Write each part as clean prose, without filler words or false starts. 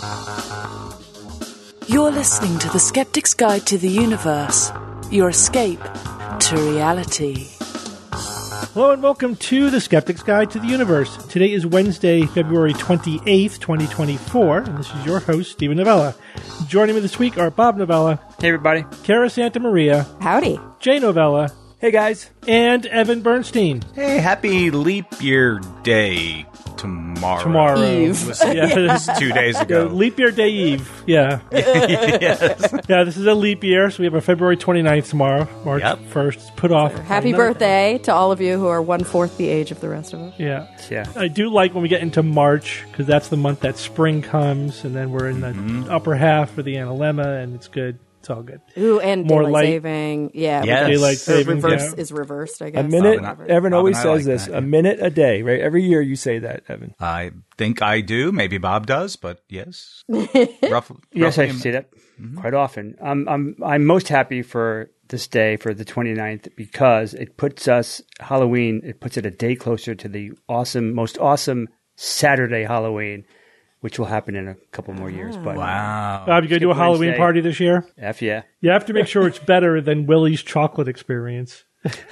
You're listening to The Skeptic's Guide to the Universe, your escape to reality. Hello and welcome to The Skeptic's Guide to the Universe. Today is Wednesday, February 28th, 2024, and this is your host, Steven Novella. Joining me this week are Bob Novella. Hey, everybody. Kara Santa Maria. Howdy. Jay Novella. Hey, guys. And Evan Bernstein. Hey, happy leap year day tomorrow. Eve. It was 2 days ago. Leap year day eve. Yeah. Yes. Yeah, this is a leap year, so we have a February 29th tomorrow, March 1st. It's put off. Happy birthday to all of you who are 1/4 the age of the rest of us. Yeah. Yeah. I do like when we get into March, because that's the month that spring comes, and then we're in the upper half for the analemma, and it's good. It's all good. Ooh, and More daylight light. saving. Yeah. Yes. Daylight Or savings. reverse Yeah. is reversed, I guess. A minute. Robin, Evan always Robin, I says like this. that, A yeah. minute a day, right? Every year you say that, Evan. I think I do. Maybe Bob does, but yes. Roughly. Yes, I roughly- say that quite often. I'm most happy for this day, for the 29th, because it puts us, Halloween, it puts it a day closer to the most awesome Saturday Halloween, which will happen in a couple more years. But Wow. Bob, you going to do a Skip Halloween Wednesday. party this year? F yeah. You have to make sure it's better than Willie's chocolate experience.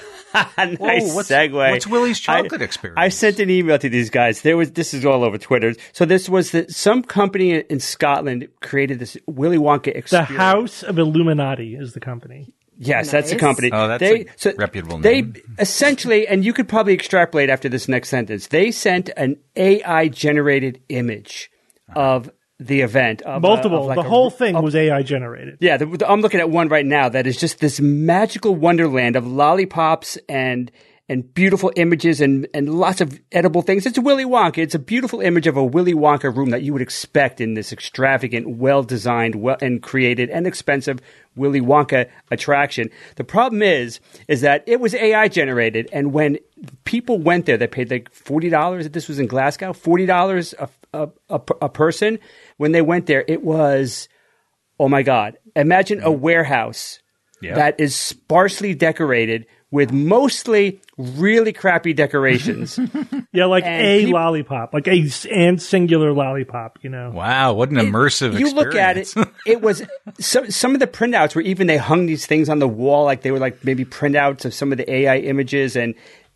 Nice what's- segue. what's Willie's chocolate experience? I sent an email to these guys. This is all over Twitter. So this was some company in Scotland created this Willy Wonka The experience. House of Illuminati is the company. Yes, that's the Nice. company. Oh, that's a reputable name. They essentially, and you could probably extrapolate after this next sentence, they sent an AI-generated image of the event. Of, Multiple. like the whole thing was AI generated. Yeah, I'm looking at one right now that is just this magical wonderland of lollipops and beautiful images and lots of edible things. It's Willy Wonka. It's a beautiful image of a Willy Wonka room that you would expect in this extravagant, well-designed, and created and expensive Willy Wonka attraction. The problem is that it was AI generated, and when people went there, they paid like $40. This was in Glasgow, $40 a person. When they went there, it was, oh my God! Imagine a warehouse that is sparsely decorated with mostly really crappy decorations. Yeah, like And a peop- lollipop, like a and singular lollipop, you know. Wow, what an immersive experience. You look at it, it was some of the printouts were even they hung these things on the wall, like they were like maybe printouts of some of the AI images and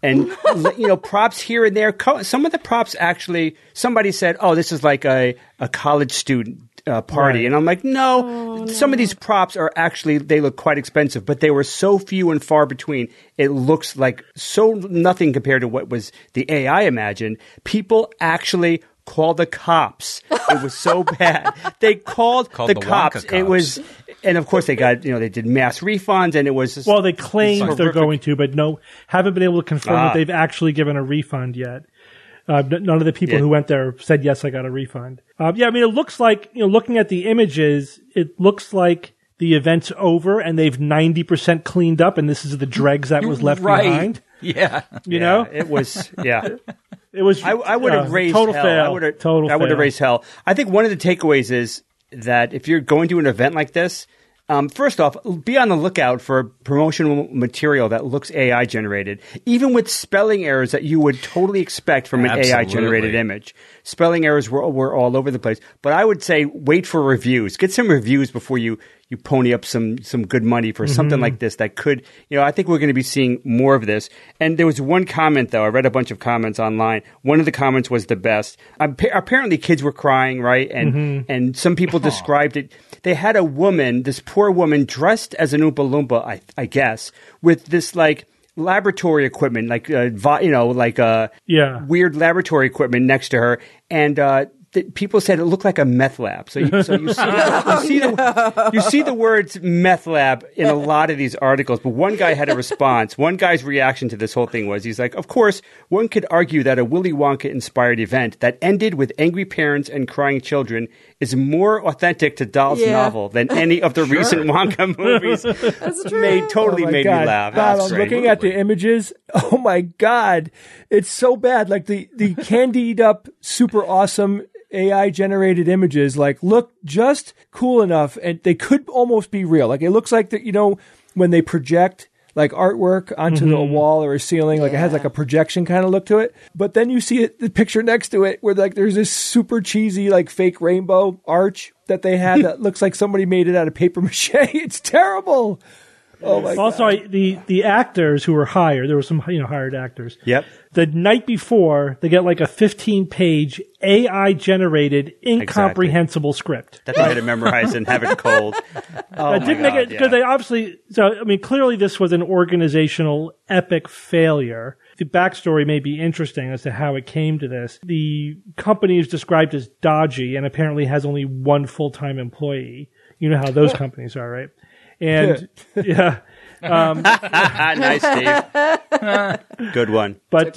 you know, props here and there. Some of the props actually, somebody said, "Oh, this is like a college student party," Right. and I'm like, no. Some of these props are actually they look quite expensive, but they were so few and far between. It looks like so nothing compared to what was the AI imagined. People actually called the cops. It was so bad. They called the cops. Wonka It was. cops. And of course, they got they did mass refunds, and it was just, Well, they claim it's they're horrific. going to, but haven't been able to confirm that Ah. they've actually given a refund yet. None of the people who went there said, yes, I got a refund. Yeah, I mean, it looks like, looking at the images, it looks like the event's over and they've 90% cleaned up, and this is the dregs that was left Right. behind. Yeah. You know? It was It was. I would have raised total hell. fail. I would have total I would have fail. raised hell. I think one of the takeaways is that if you're going to an event like this, first off, be on the lookout for promotional material that looks AI generated, even with spelling errors that you would totally expect from an AI generated Absolutely. image. Spelling errors were all over the place. But I would say wait for reviews. Get some reviews before you pony up some good money for something like this that could, I think we're going to be seeing more of this. And there was one comment, though. I read a bunch of comments online. One of the comments was the best. Apparently kids were crying, right? And some people described it. They had a woman, this poor woman, dressed as an Oompa Loompa, I guess, with this like laboratory equipment, like weird laboratory equipment next to her, and people said it looked like a meth lab. So you see the words meth lab in a lot of these articles. But one guy had a response. One guy's reaction to this whole thing was, he's like, of course, one could argue that a Willy Wonka-inspired event that ended with angry parents and crying children is more authentic to Dahl's novel than any of the recent Wonka movies. That's true. Made Oh my me God. laugh. Bob, That's I'm great. looking at the images. Oh my God. It's so bad. Like the candied up, super awesome AI generated images, like look just cool enough and they could almost be real. Like it looks like that, when they project like artwork onto the wall or a ceiling. Like it has like a projection kind of look to it. But then you see the picture next to it where like there's this super cheesy like fake rainbow arch that they had that looks like somebody made it out of paper mache. It's terrible. Oh my Also, God. the actors who were hired, there were some hired actors. Yep. The night before, they get like a 15-page AI-generated, incomprehensible script. That they had to memorize and have it cold. Oh, That didn't make it because they obviously. So I mean, clearly this was an organizational epic failure. The backstory may be interesting as to how it came to this. The company is described as dodgy and apparently has only one full-time employee. You know how those companies are, right? And yeah. Nice, Steve. Good one. But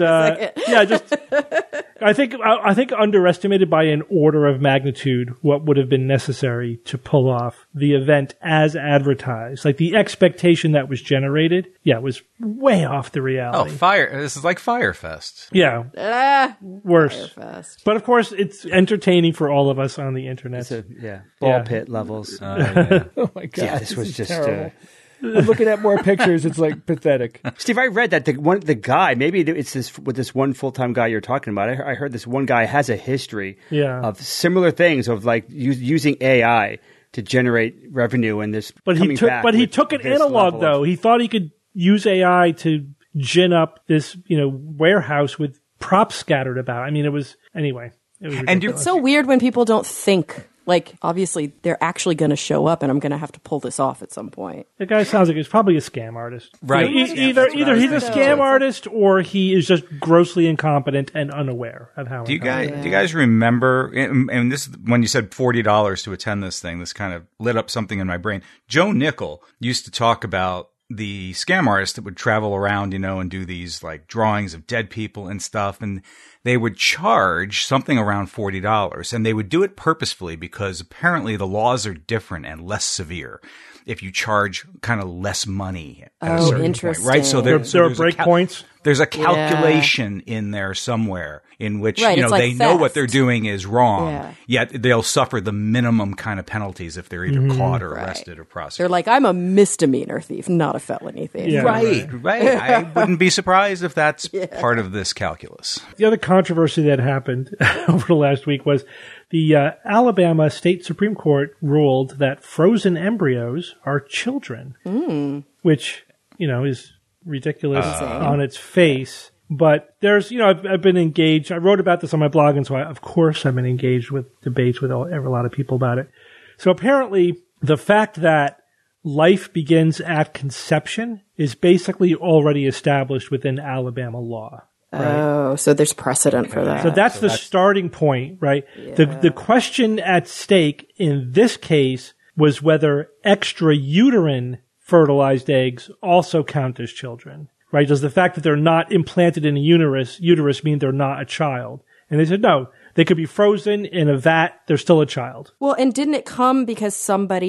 I think underestimated by an order of magnitude what would have been necessary to pull off the event as advertised. Like the expectation that was generated, was way off the Oh, reality. This is like Firefest. Yeah, worse. Firefest. But of course, it's entertaining for all of us on the internet. Ball pit levels. Oh my God. Yeah, this was is just. terrible. I'm looking at more pictures. It's like pathetic. Steve, I read that the guy, maybe it's this one full-time guy you're talking about. I heard this one guy has a history of similar things of like using AI to generate revenue and this. But he took an analog though. He thought he could use AI to gin up this warehouse with props scattered about. I mean, it was ridiculous. It's so weird when people don't think. Like, obviously, they're actually going to show up, and I'm going to have to pull this off at some point. The guy sounds like he's probably a scam artist. Right. Either he's a scam artist or he is just grossly incompetent and unaware of how. Do you guys remember? And this, when you said $40 to attend this thing, this kind of lit up something in my brain. Joe Nickel used to talk about the scam artists that would travel around, and do these like drawings of dead people and stuff, and they would charge something around $40, and they would do it purposefully because apparently the laws are different and less severe if you charge kind of less money at a certain point, right? So there are break points. There's a calculation in there somewhere in which, Right, it's like they know theft. what they're doing is wrong, Yeah. yet they'll suffer the minimum kind of penalties if they're either caught or arrested or prosecuted. They're like, I'm a misdemeanor thief, not a felony thief. Yeah. Right. I wouldn't be surprised if that's part of this calculus. The other controversy that happened over the last week was the Alabama State Supreme Court ruled that frozen embryos are children, which, is ridiculous on its face. But there's, I've been engaged. I wrote about this on my blog, and so of course I've been engaged with debates with a lot of people about it. So apparently the fact that life begins at conception is basically already established within Alabama law. Oh, so there's precedent for that. So that's the starting point, right? Yeah. The question at stake in this case was whether extrauterine fertilized eggs also count as children, right? Does the fact that they're not implanted in a uterus mean they're not a child? And they said, no, they could be frozen in a vat. They're still a child. Well, and didn't it come because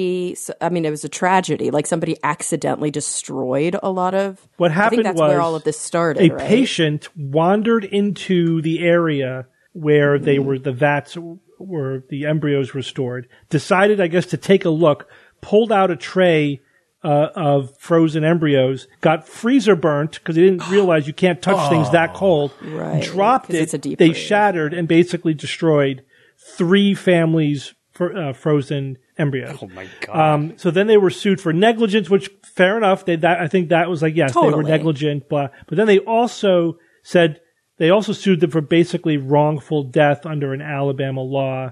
it was a tragedy, like somebody accidentally destroyed a lot of... What happened I think that's was where all of this started, a right? patient wandered into the area where they were, the vats where the embryos were stored, decided, I guess, to take a look, pulled out a tray of frozen embryos, got freezer burnt because they didn't realize you can't touch things that cold, Right, dropped 'cause it, it's a deep they freeze. shattered and basically destroyed 3 families' frozen embryos. Oh my God. So then they were sued for negligence, which fair enough. I think that was like, yes, they were Totally. negligent, blah. But then they also sued them for basically wrongful death under an Alabama law,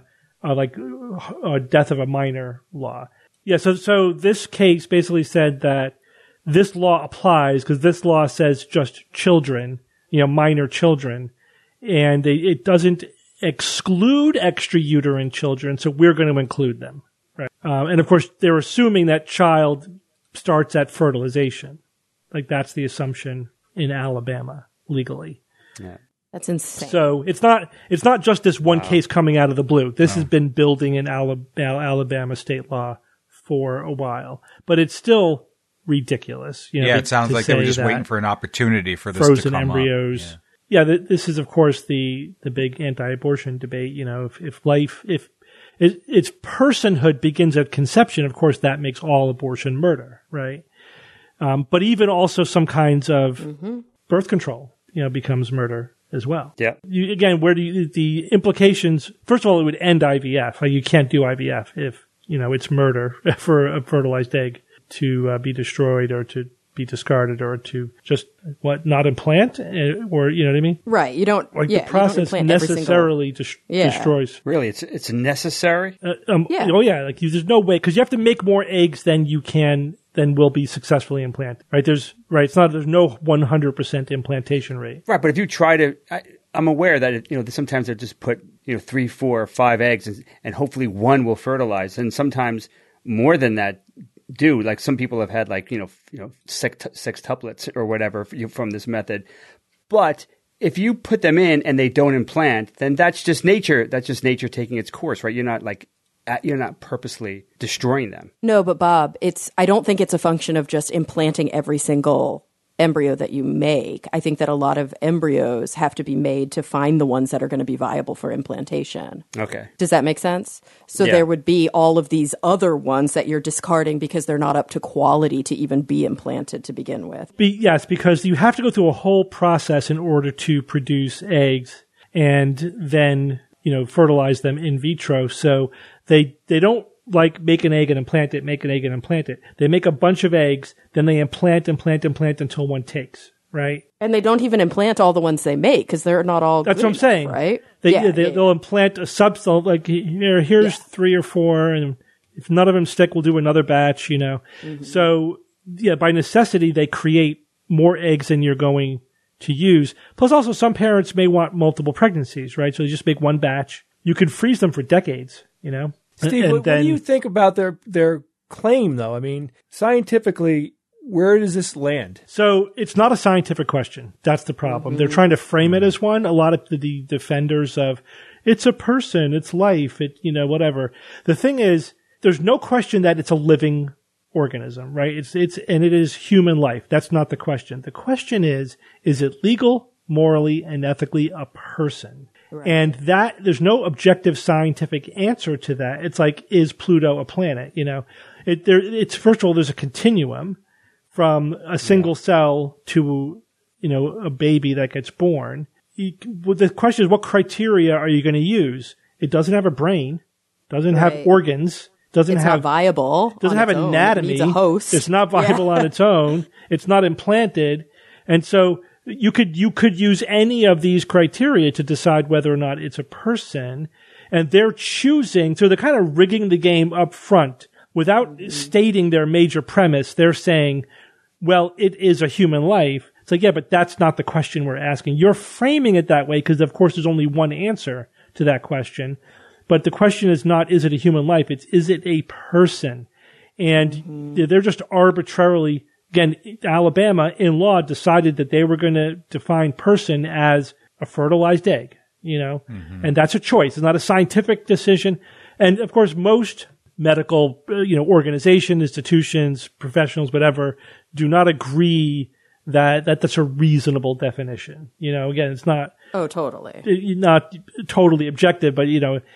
death of a minor law. Yeah. So this case basically said that this law applies because this law says just children, minor children, and it doesn't exclude extrauterine children. So we're going to include them. Right. And of course, they're assuming that child starts at fertilization. Like that's the assumption in Alabama legally. Yeah. That's insane. So it's not just this one case coming out of the blue. This has been building in Alabama state law for a while, but it's still ridiculous. It sounds like they were just waiting for an opportunity for this to frozen come embryos. up. Yeah, this is of course the big anti-abortion debate. If its personhood begins at conception, of course that makes all abortion murder, right? But even also some kinds of birth control, becomes murder as well. Yeah. Again, the implications, first of all, it would end IVF. Like you can't do IVF if, it's murder for a fertilized egg to be destroyed or to be discarded or to just not implant or you know what I mean? Right. You don't the process necessarily destroys. Really, it's necessary. Yeah. Oh yeah. Like there's no way because you have to make more eggs than will be successfully implanted. Right. There's no 100% implantation rate. Right. But if you try to, I'm aware that sometimes they just put 3, 4, 5 eggs and hopefully one will fertilize, and sometimes more than that. Like some people have had sextuplets or whatever from this method. But if you put them in and they don't implant, then that's just nature. That's just nature taking its course, right? You're not purposely destroying them. No, but Bob, I don't think it's a function of just implanting every single embryo that you make. I think that a lot of embryos have to be made to find the ones that are going to be viable for implantation. Okay. Does that make sense? So there would be all of these other ones that you're discarding because they're not up to quality to even be implanted to begin with. Yes, because you have to go through a whole process in order to produce eggs and then, fertilize them in vitro. So they don't make an egg and implant it, make an egg and implant it. They make a bunch of eggs, then they implant until one takes, right? And they don't even implant all the ones they make because they're not all That's good what I'm enough, saying. Right? They'll implant a substance, here's 3 or 4, and if none of them stick, we'll do another batch, Mm-hmm. So, by necessity, they create more eggs than you're going to use. Plus also some parents may want multiple pregnancies, right? So they just make one batch. You can freeze them for decades, Steve, what do you think about their claim, though? I mean, scientifically, where does this land? So it's not a scientific question. That's the problem. Mm-hmm. They're trying to frame it as one. A lot of the defenders of it's a person, it's life, whatever. The thing is, there's no question that it's a living organism, right? And it is human life. That's not the question. The question is it legal, morally, and ethically a person? Right. And that there's no objective scientific answer to that. It's like, is Pluto a planet? It's first of all, there's a continuum from a single cell to, a baby that gets born. The question is, what criteria are you going to use? It doesn't have a brain, doesn't have organs, it's not viable. Doesn't have anatomy. It needs a host. It's not viable on its own. It's not implanted. And so you could use any of these criteria to decide whether or not it's a person, and they're choosing, so they're kind of rigging the game up front without stating their major premise. They're saying, well, it is a human life. It's like, yeah, but that's not the question we're asking. You're framing it that way because, of course, there's only one answer to that question. But the question is not, is it a human life? It's, is it a person? And they're just arbitrarily, again, Alabama in law decided that they were going to define person as a fertilized egg, and that's a choice. It's not a scientific decision. And of course, most medical, organizations, institutions, professionals, whatever, do not agree that that's a reasonable definition. Again, it's not. Oh, totally. Not totally objective, but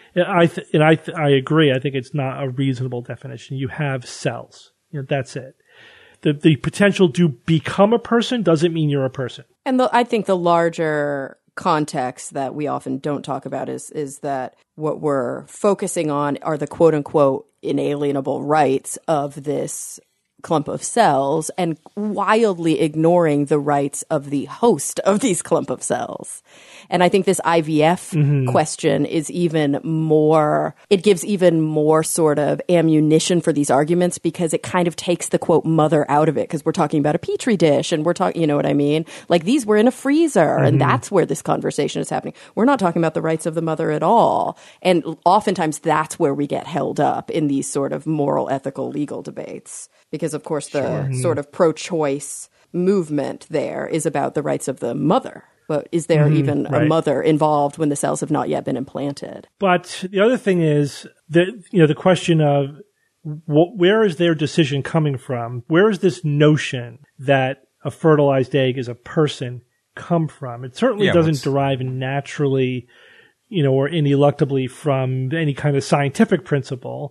I agree. I think it's not a reasonable definition. You have cells. That's it. The potential to become a person doesn't mean you're a person. And I think the larger context that we often don't talk about is that what we're focusing on are the quote unquote inalienable rights of this clump of cells and wildly ignoring the rights of the host of these clump of cells. And I think this IVF question is even more, it gives even more sort of ammunition for these arguments because it kind of takes the quote mother out of it because we're talking about a petri dish and we're talking, you know what I mean? Like these were in a freezer and that's where this conversation is happening. We're not talking about the rights of the mother at all. And oftentimes that's where we get held up in these sort of moral, ethical, legal debates. Because, of course, the sort of pro-choice movement there is about the rights of the mother. But is there even a mother involved when the cells have not yet been implanted? But the other thing is that, the question of where is their decision coming from? Where is this notion that a fertilized egg is a person come from? It certainly doesn't derive naturally, or ineluctably from any kind of scientific principle.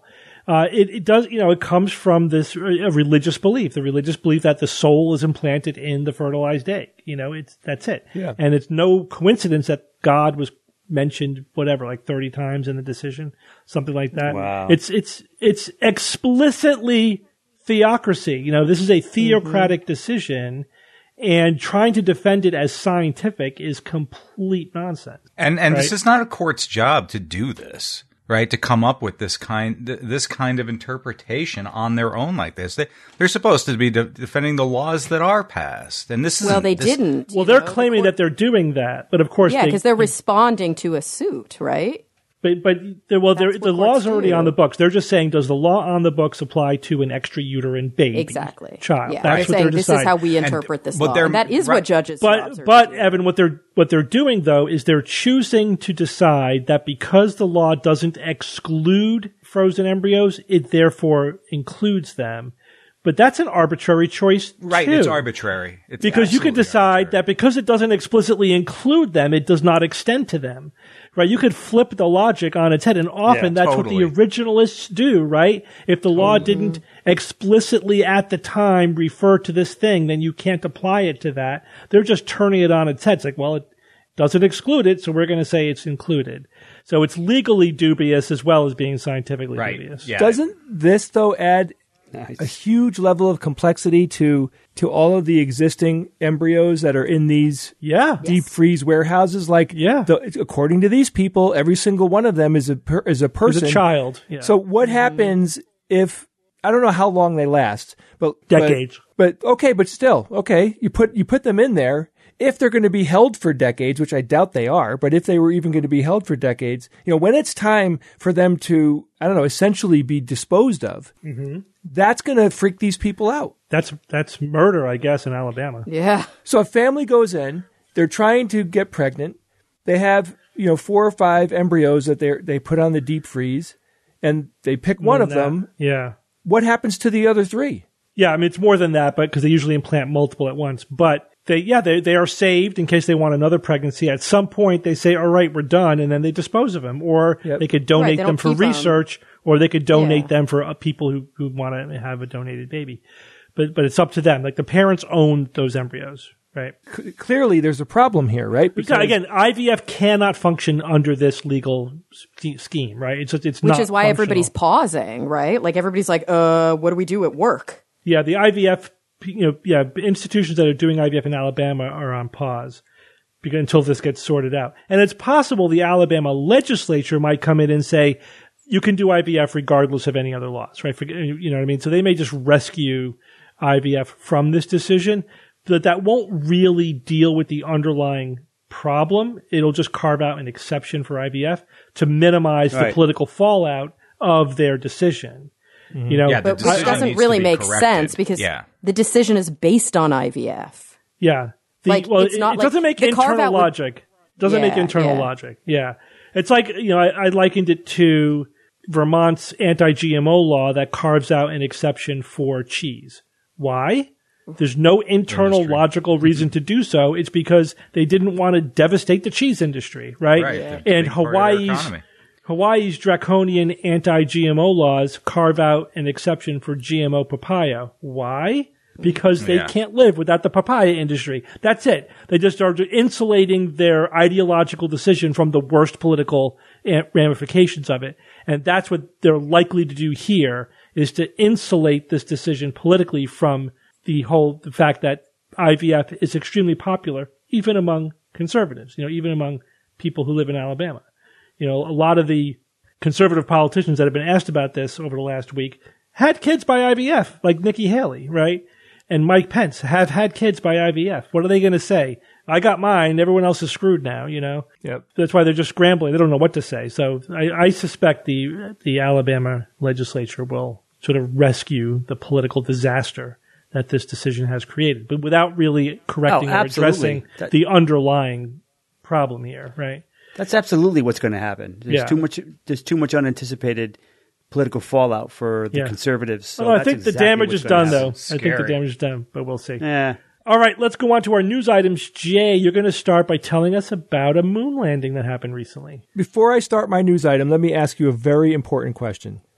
It does, it comes from this religious belief, the religious belief that the soul is implanted in the fertilized egg. That's it. Yeah. And it's no coincidence that God was mentioned, whatever, like 30 times in the decision, something like that. Wow. It's explicitly theocracy. This is a theocratic decision, and trying to defend it as scientific is complete nonsense. And right? This is not a court's job to do this, right? To come up with this kind of interpretation on their own like this. They're supposed to be defending the laws that are passed, and this is Well, they didn't. Well, they're claiming that they're doing that, but of course, yeah, because they're responding to a suit, right? But the law's already on the books. They're just saying, does the law on the books apply to an extrauterine baby? Exactly. Child. Yeah, That's they're what saying they're this deciding. is how we interpret this law. they're- And that is right. what judges. But Evan, what they're doing though is they're choosing to decide that because the law doesn't exclude frozen embryos, it therefore includes them. But that's an arbitrary choice, right. too. It's arbitrary. It's Because you could absolutely decide arbitrary. that because it doesn't explicitly include them, it does not extend to them. Right? You could flip the logic on its head, and often Yeah, that's totally. what the originalists do, right? If the law didn't explicitly at the time refer to this thing, then you can't apply it to that. They're just turning it on its head. It's like, well, it doesn't exclude it, so we're going to say it's included. So it's legally dubious as well as being scientifically Right. dubious. Yeah. Doesn't this, though, add a huge level of complexity to all of the existing embryos that are in these Yeah. deep freeze warehouses? Like, Yeah. according to these people, every single one of them is a As person. a child. Yeah. So what happens if, I don't know how long they last, but Decades. But okay, but still, okay, you put them in there. If they're going to be held for decades, which I doubt they are, but if they were even going to be held for decades, when it's time for them to, I don't know, essentially be disposed of, that's going to freak these people out. That's murder, I guess, in Alabama. Yeah. So a family goes in, they're trying to get pregnant. They have, 4 or 5 embryos that they put on the deep freeze, and they pick one of them. Yeah. What happens to the other 3? Yeah, I mean, it's more than that, but because they usually implant multiple at once. But they are saved in case they want another pregnancy. At some point, they say, all right, we're done, and then they dispose of them. Or they could donate they them don't for keep them. research, or they could donate Yeah. them for people who want to have a donated baby. But it's up to them. Like, the parents own those embryos, right? Clearly, there's a problem here, right? Because, again, IVF cannot function under this legal scheme, right? It's not Which is why functional. everybody's pausing, right? Like everybody's like, what do we do at work? Yeah, the IVF, institutions that are doing IVF in Alabama are on pause until this gets sorted out. And it's possible the Alabama legislature might come in and say, you can do IVF regardless of any other laws, right? You know what I mean? So they may just rescue IVF from this decision, but that won't really deal with the underlying problem. It'll just carve out an exception for IVF to minimize the Right. political fallout of their decision. Yeah, the But which decision doesn't needs to really be make corrected. sense because Yeah. the decision is based on IVF. Yeah. It's not it like doesn't make the carve-out internal would- logic. Doesn't make Yeah, internal yeah. logic. Yeah. It's like, I likened it to Vermont's anti-GMO law that carves out an exception for cheese. Why? There's no internal Industry. logical reason to do so. It's because they didn't want to devastate the cheese industry, right? Right. Yeah. And Big part of their economy. Hawaii's draconian anti-GMO laws carve out an exception for GMO papaya. Why? Because they Yeah. can't live without the papaya industry. That's it. They just are insulating their ideological decision from the worst political ramifications of it. And that's what they're likely to do here, is to insulate this decision politically from the fact that IVF is extremely popular, even among conservatives, even among people who live in Alabama. A lot of the conservative politicians that have been asked about this over the last week had kids by IVF, like Nikki Haley, right? And Mike Pence have had kids by IVF. What are they going to say? I got mine. Everyone else is screwed now, Yep. That's why they're just scrambling. They don't know what to say. So I suspect the Alabama legislature will sort of rescue the political disaster that this decision has created, but without really correcting or absolutely. addressing the underlying problem here, right? That's absolutely what's going to happen. There's Yeah. There's too much unanticipated political fallout for the Yeah. conservatives. So Well, I that's think the exactly damage what's is gonna done, happen. though. I think the Scary. damage is done, but we'll see. Yeah. All right, let's go on to our news items. Jay, you're going to start by telling us about a moon landing that happened recently. Before I start my news item, let me ask you a very important question.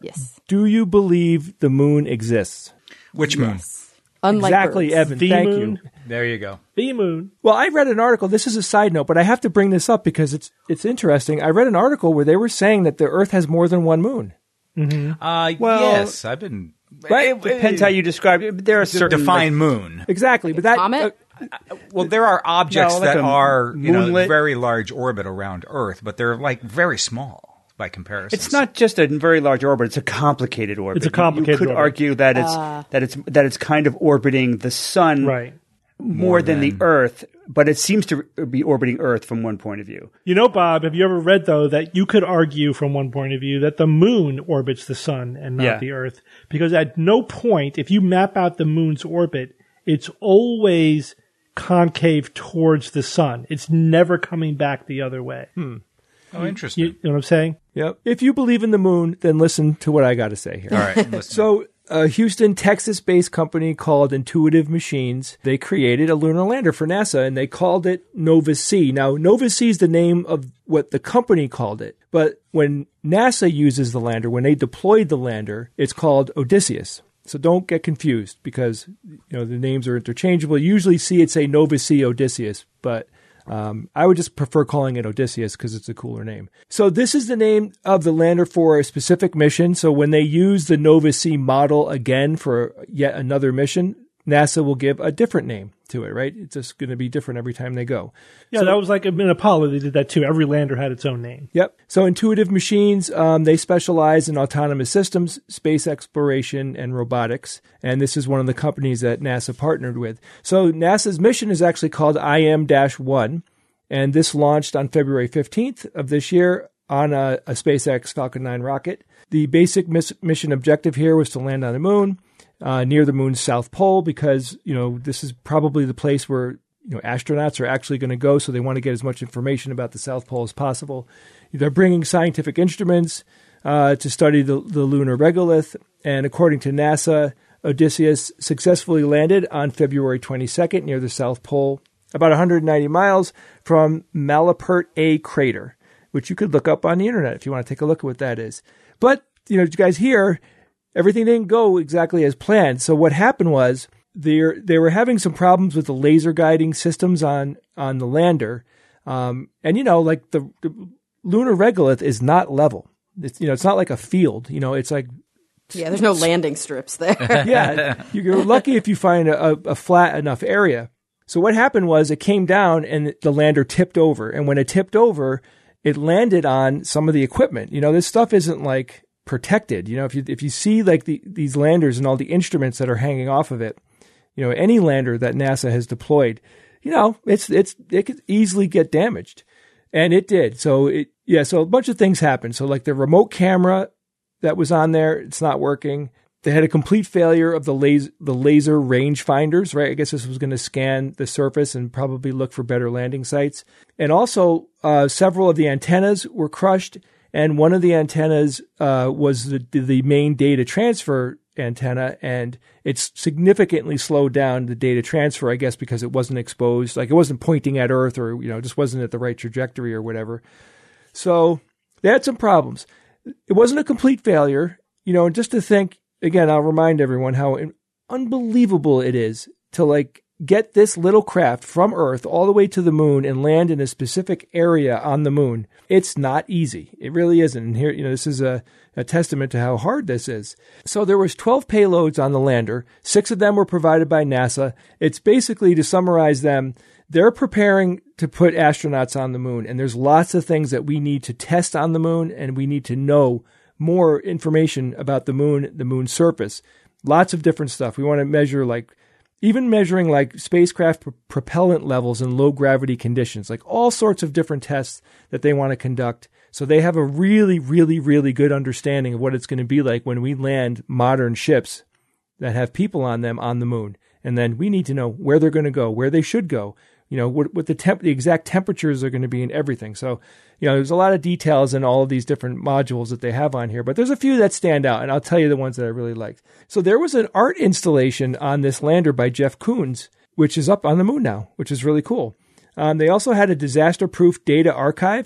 Yes. Do you believe the moon exists? Which moon? Unlike Exactly, birds. Evan. The Thank moon. you. There you go. The moon. Well, I read an article. This is a side note, but I have to bring this up because it's interesting. I read an article where they were saying that the Earth has more than one moon. Yes, I've been Right? It depends how you describe it. There are certain define moon. Exactly, but that Comet? Well, there are objects No, like that a are moonlit- very large orbit around Earth, but they're like very small by comparison. It's not just a very large orbit; it's a complicated orbit. It's a complicated You could orbit. argue that it's kind of orbiting the sun Right. more than the Earth, but it seems to be orbiting Earth from one point of view. You know, Bob, have you ever read, though, that you could argue from one point of view that the moon orbits the sun and not Yeah. the Earth? Because at no point, if you map out the moon's orbit, it's always concave towards the sun. It's never coming back the other way. Oh, interesting. You know what I'm saying? Yep. If you believe in the moon, then listen to what I got to say here. All right. Listen. So, a Houston, Texas-based company called Intuitive Machines, they created a lunar lander for NASA, and they called it Nova-C. Now, Nova-C is the name of what the company called it, but when NASA uses the lander, when they deployed the lander, it's called Odysseus. So don't get confused because the names are interchangeable. You usually see it say Nova-C Odysseus, but I would just prefer calling it Odysseus because it's a cooler name. So this is the name of the lander for a specific mission. So when they use the Nova-C model again for yet another mission, NASA will give a different name to it, right? It's just going to be different every time they go. Yeah, that was like in Apollo. They did that too. Every lander had its own name. Yep. So Intuitive Machines, they specialize in autonomous systems, space exploration, and robotics. And this is one of the companies that NASA partnered with. So NASA's mission is actually called IM-1. And this launched on February 15th of this year on a SpaceX Falcon 9 rocket. The basic mission objective here was to land on the moon, near the moon's south pole, because, this is probably the place where, astronauts are actually going to go. So they want to get as much information about the South Pole as possible. They're bringing scientific instruments to study the lunar regolith. And according to NASA, Odysseus successfully landed on February 22nd near the South Pole, about 190 miles from Malapert A crater, which you could look up on the internet if you want to take a look at what that is. But, you guys hear, everything didn't go exactly as planned. So what happened was they were having some problems with the laser guiding systems on the lander. And, the lunar regolith is not level. It's not like a field. It's like... Yeah, there's no landing strips there. Yeah, you're lucky if you find a flat enough area. So what happened was it came down and the lander tipped over. And when it tipped over, it landed on some of the equipment. This stuff isn't like protected. If you see like these landers and all the instruments that are hanging off of it, any lander that NASA has deployed, it could easily get damaged. And it did. So a bunch of things happened. So like the remote camera that was on there, it's not working. They had a complete failure of the laser range finders, right? I guess this was going to scan the surface and probably look for better landing sites. And also, several of the antennas were crushed, and one of the antennas was the main data transfer antenna, and it's significantly slowed down the data transfer, I guess, because it wasn't exposed. Like, it wasn't pointing at Earth or, just wasn't at the right trajectory or whatever. So they had some problems. It wasn't a complete failure, and just to think, again, I'll remind everyone how unbelievable it is to get this little craft from Earth all the way to the moon and land in a specific area on the moon. It's not easy. It really isn't. And here, this is a testament to how hard this is. So there was 12 payloads on the lander. 6 of them were provided by NASA. It's basically, to summarize them, they're preparing to put astronauts on the moon. And there's lots of things that we need to test on the moon, and we need to know more information about the moon's surface. Lots of different stuff. We want to measure measuring spacecraft propellant levels in low gravity conditions, like all sorts of different tests that they want to conduct. So they have a really, really, really good understanding of what it's going to be like when we land modern ships that have people on them on the moon. And then we need to know where they're going to go, where they should go, what the exact temperatures are going to be and everything. So, there's a lot of details in all of these different modules that they have on here, but there's a few that stand out, and I'll tell you the ones that I really liked. So there was an art installation on this lander by Jeff Koons, which is up on the moon now, which is really cool. They also had a disaster-proof data archive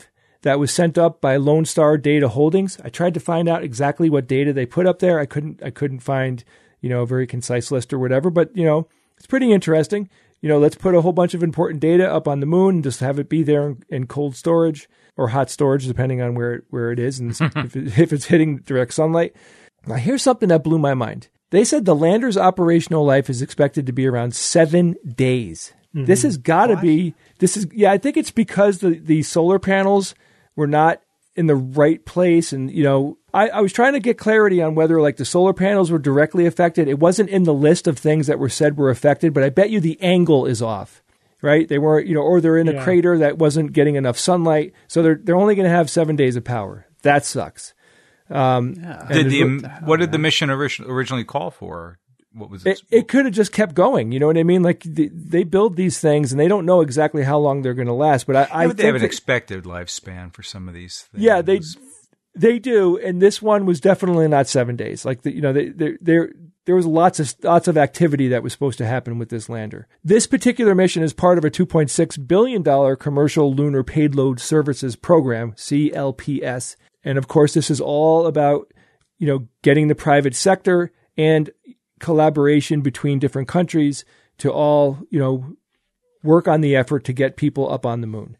that was sent up by Lone Star Data Holdings. I tried to find out exactly what data they put up there. I couldn't find, a very concise list or whatever, but, it's pretty interesting. Let's put a whole bunch of important data up on the moon and just have it be there in cold storage or hot storage, depending on where it is and if it's hitting direct sunlight. Now, here's something that blew my mind. They said the lander's operational life is expected to be around 7 days. Mm-hmm. This has got to be, I think it's because the solar panels were not in the right place. And, I was trying to get clarity on whether like the solar panels were directly affected. It wasn't in the list of things that were said were affected, but I bet you the angle is off, right? They weren't, or they're in a crater that wasn't getting enough sunlight. So they're only going to have 7 days of power. That sucks. What did the mission originally call for? What was it? It could have just kept going. You know what I mean? Like they build these things and they don't know exactly how long they're going to last. But I think they have an expected lifespan for some of these things. Yeah, they do. And this one was definitely not 7 days. Like there was lots of activity that was supposed to happen with this lander. This particular mission is part of a $2.6 billion commercial lunar payload services program, CLPS. And of course, this is all about, getting the private sector and collaboration between different countries to all, work on the effort to get people up on the moon.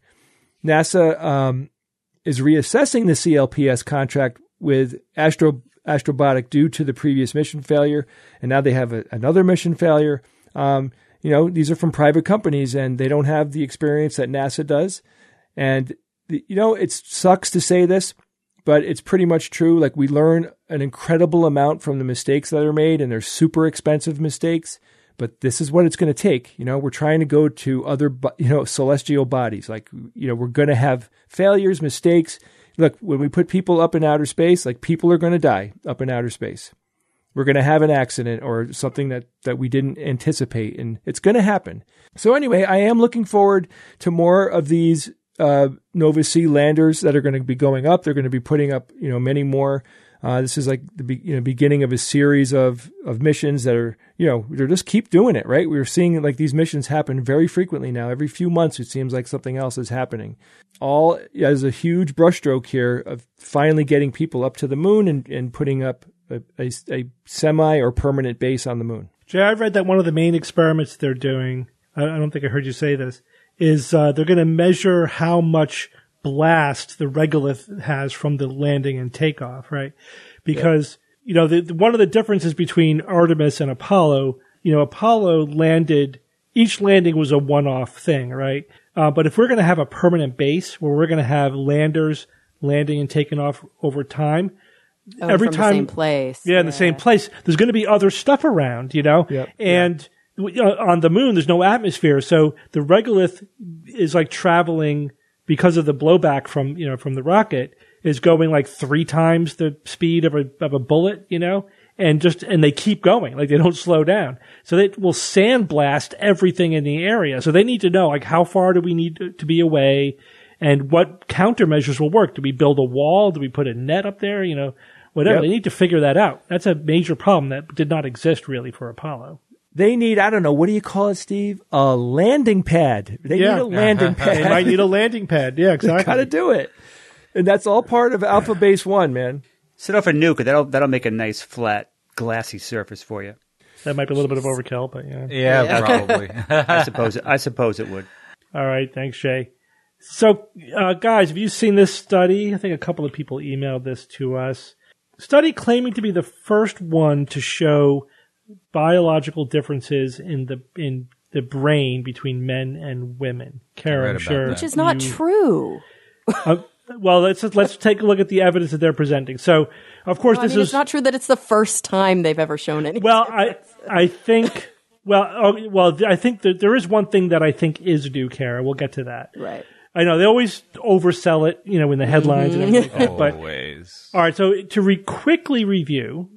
NASA is reassessing the CLPS contract with Astrobotic due to the previous mission failure, and now they have another mission failure. These are from private companies, and they don't have the experience that NASA does. And, it sucks to say this, but it's pretty much true. Like we learn an incredible amount from the mistakes that are made, and they're super expensive mistakes. But this is what it's going to take. We're trying to go to other, celestial bodies. Like, we're going to have failures, mistakes. Look, when we put people up in outer space, like people are going to die up in outer space. We're going to have an accident or something that we didn't anticipate, and it's going to happen. So anyway, I am looking forward to more of these Nova C landers that are going to be going up. They're going to be putting up, many more. This is like the beginning of a series of missions that are, they're just keep doing it, right? We're seeing like these missions happen very frequently now. Every few months, it seems like something else is happening. All as a huge brushstroke here of finally getting people up to the moon and putting up a semi or permanent base on the moon. Jay, I've read that one of the main experiments they're doing, I don't think I heard you say this, is they're going to measure how much blast the regolith has from the landing and takeoff, right? Because, one of the differences between Artemis and Apollo, Apollo landed, each landing was a one-off thing, right? But if we're going to have a permanent base where we're going to have landers landing and taking off over time, every time, the same place. Yeah, in the same place, there's going to be other stuff around, Yep. And on the moon, there's no atmosphere. So the regolith is like traveling because of the blowback from the rocket is going like 3 times the speed of a bullet, and they keep going, like they don't slow down. So they will sandblast everything in the area. So they need to know like how far do we need to be away and what countermeasures will work. Do we build a wall? Do we put a net up there? Whatever. Yep. They need to figure that out. That's a major problem that did not exist really for Apollo. They need, I don't know, what do you call it, Steve? A landing pad. They need a landing pad. They might need a landing pad. Yeah, exactly. They got to do it. And that's all part of Alpha Base 1, man. Set off a nuke, that'll make a nice, flat, glassy surface for you. That might be a little bit of overkill, but yeah. Yeah, probably. I suppose it would. All right, thanks, Shay. So, guys, have you seen this study? I think a couple of people emailed this to us. Study claiming to be the first one to show biological differences in the brain between men and women. Kara, I'm sure. Which is not true. Well, let's take a look at the evidence that they're presenting. So, of course, it's not true that it's the first time they've ever shown anything. Well, I think that there is one thing that I think is due, Kara. We'll get to that. Right. I know they always oversell it, in the headlines and everything like that. But, always. All right. So to quickly review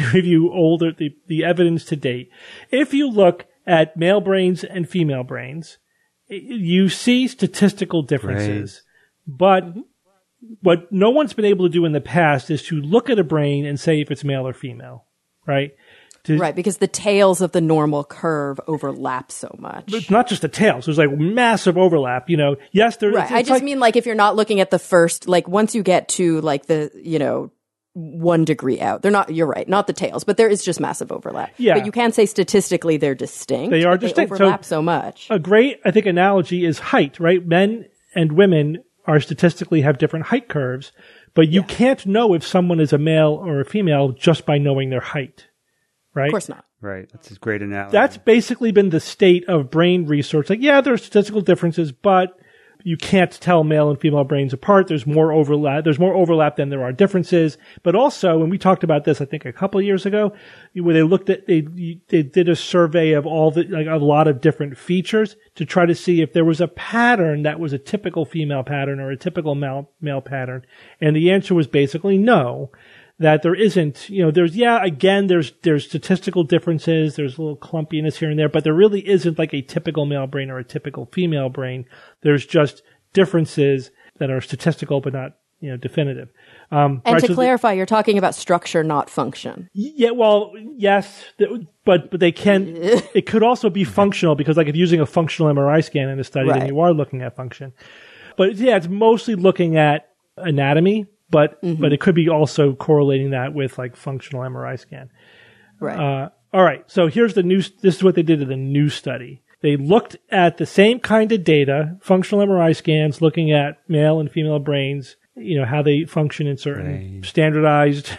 the evidence to date. If you look at male brains and female brains, you see statistical differences. Right. But what no one's been able to do in the past is to look at a brain and say if it's male or female, right? Right, because the tails of the normal curve overlap so much. It's not just the tails. There's like massive overlap, Yes, there's. Right. I just mean like if you're not looking at the first, like once you get to like the, 1 degree out, they're not, you're right, not the tails, but there is just massive overlap. Yeah. But you can say statistically they're distinct. They are but distinct. They overlap so much. A great, I think, analogy is height, right? Men and women are statistically have different height curves, but you can't know if someone is a male or a female just by knowing their height, right? Of course not. Right. That's a great analogy. That's basically been the state of brain research. Like, yeah, there are statistical differences, but you can't tell male and female brains apart. There's more overlap. There's more overlap than there are differences. But also, and we talked about this, I think, a couple of years ago, where they looked at, they did a survey of all the, like a lot of different features to try to see if there was a pattern that was a typical female pattern or a typical male pattern. And the answer was basically no. That there isn't, there's statistical differences, there's a little clumpiness here and there, but there really isn't like a typical male brain or a typical female brain. There's just differences that are statistical but not, definitive. And to clarify, you're talking about structure, not function. Yeah, well, yes, but they can, it could also be functional because like if you're using a functional MRI scan in a study, then you are looking at function. But yeah, it's mostly looking at anatomy. But it could be also correlating that with like functional MRI scan. Right. All right. So here's this is what they did in the new study. They looked at the same kind of data, functional MRI scans, looking at male and female brains, how they function in certain standardized,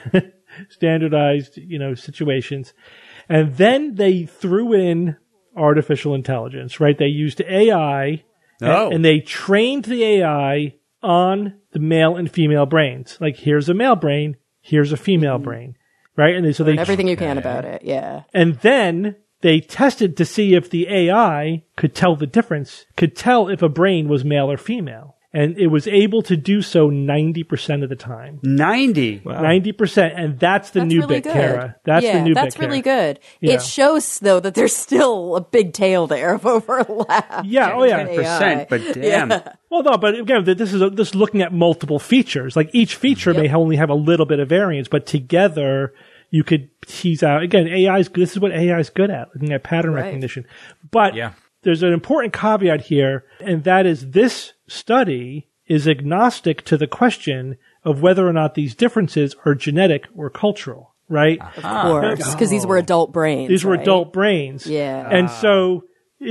situations. And then they threw in artificial intelligence, right? They used AI and they trained the AI on the male and female brains. Like, here's a male brain, here's a female brain, right? And so they everything you can about it, yeah. And then they tested to see if the AI could tell the difference, could tell if a brain was male or female. And it was able to do so 90% of the time. 90? Wow. 90%. And that's the new really bit, Kara. That's the new bit, that's really Kara. good. Yeah. It shows, though, that there's still a big tail there of overlap. Yeah, oh yeah. 10%, but damn. Yeah. Well, no, but again, this is looking at multiple features. Like each feature may only have a little bit of variance, but together you could tease out. Again, this is what AI is good at, looking at pattern recognition. But there's an important caveat here, and that is this study is agnostic to the question of whether or not these differences are genetic or cultural, right? Of course, because these were adult brains. These were adult brains. Yeah. And so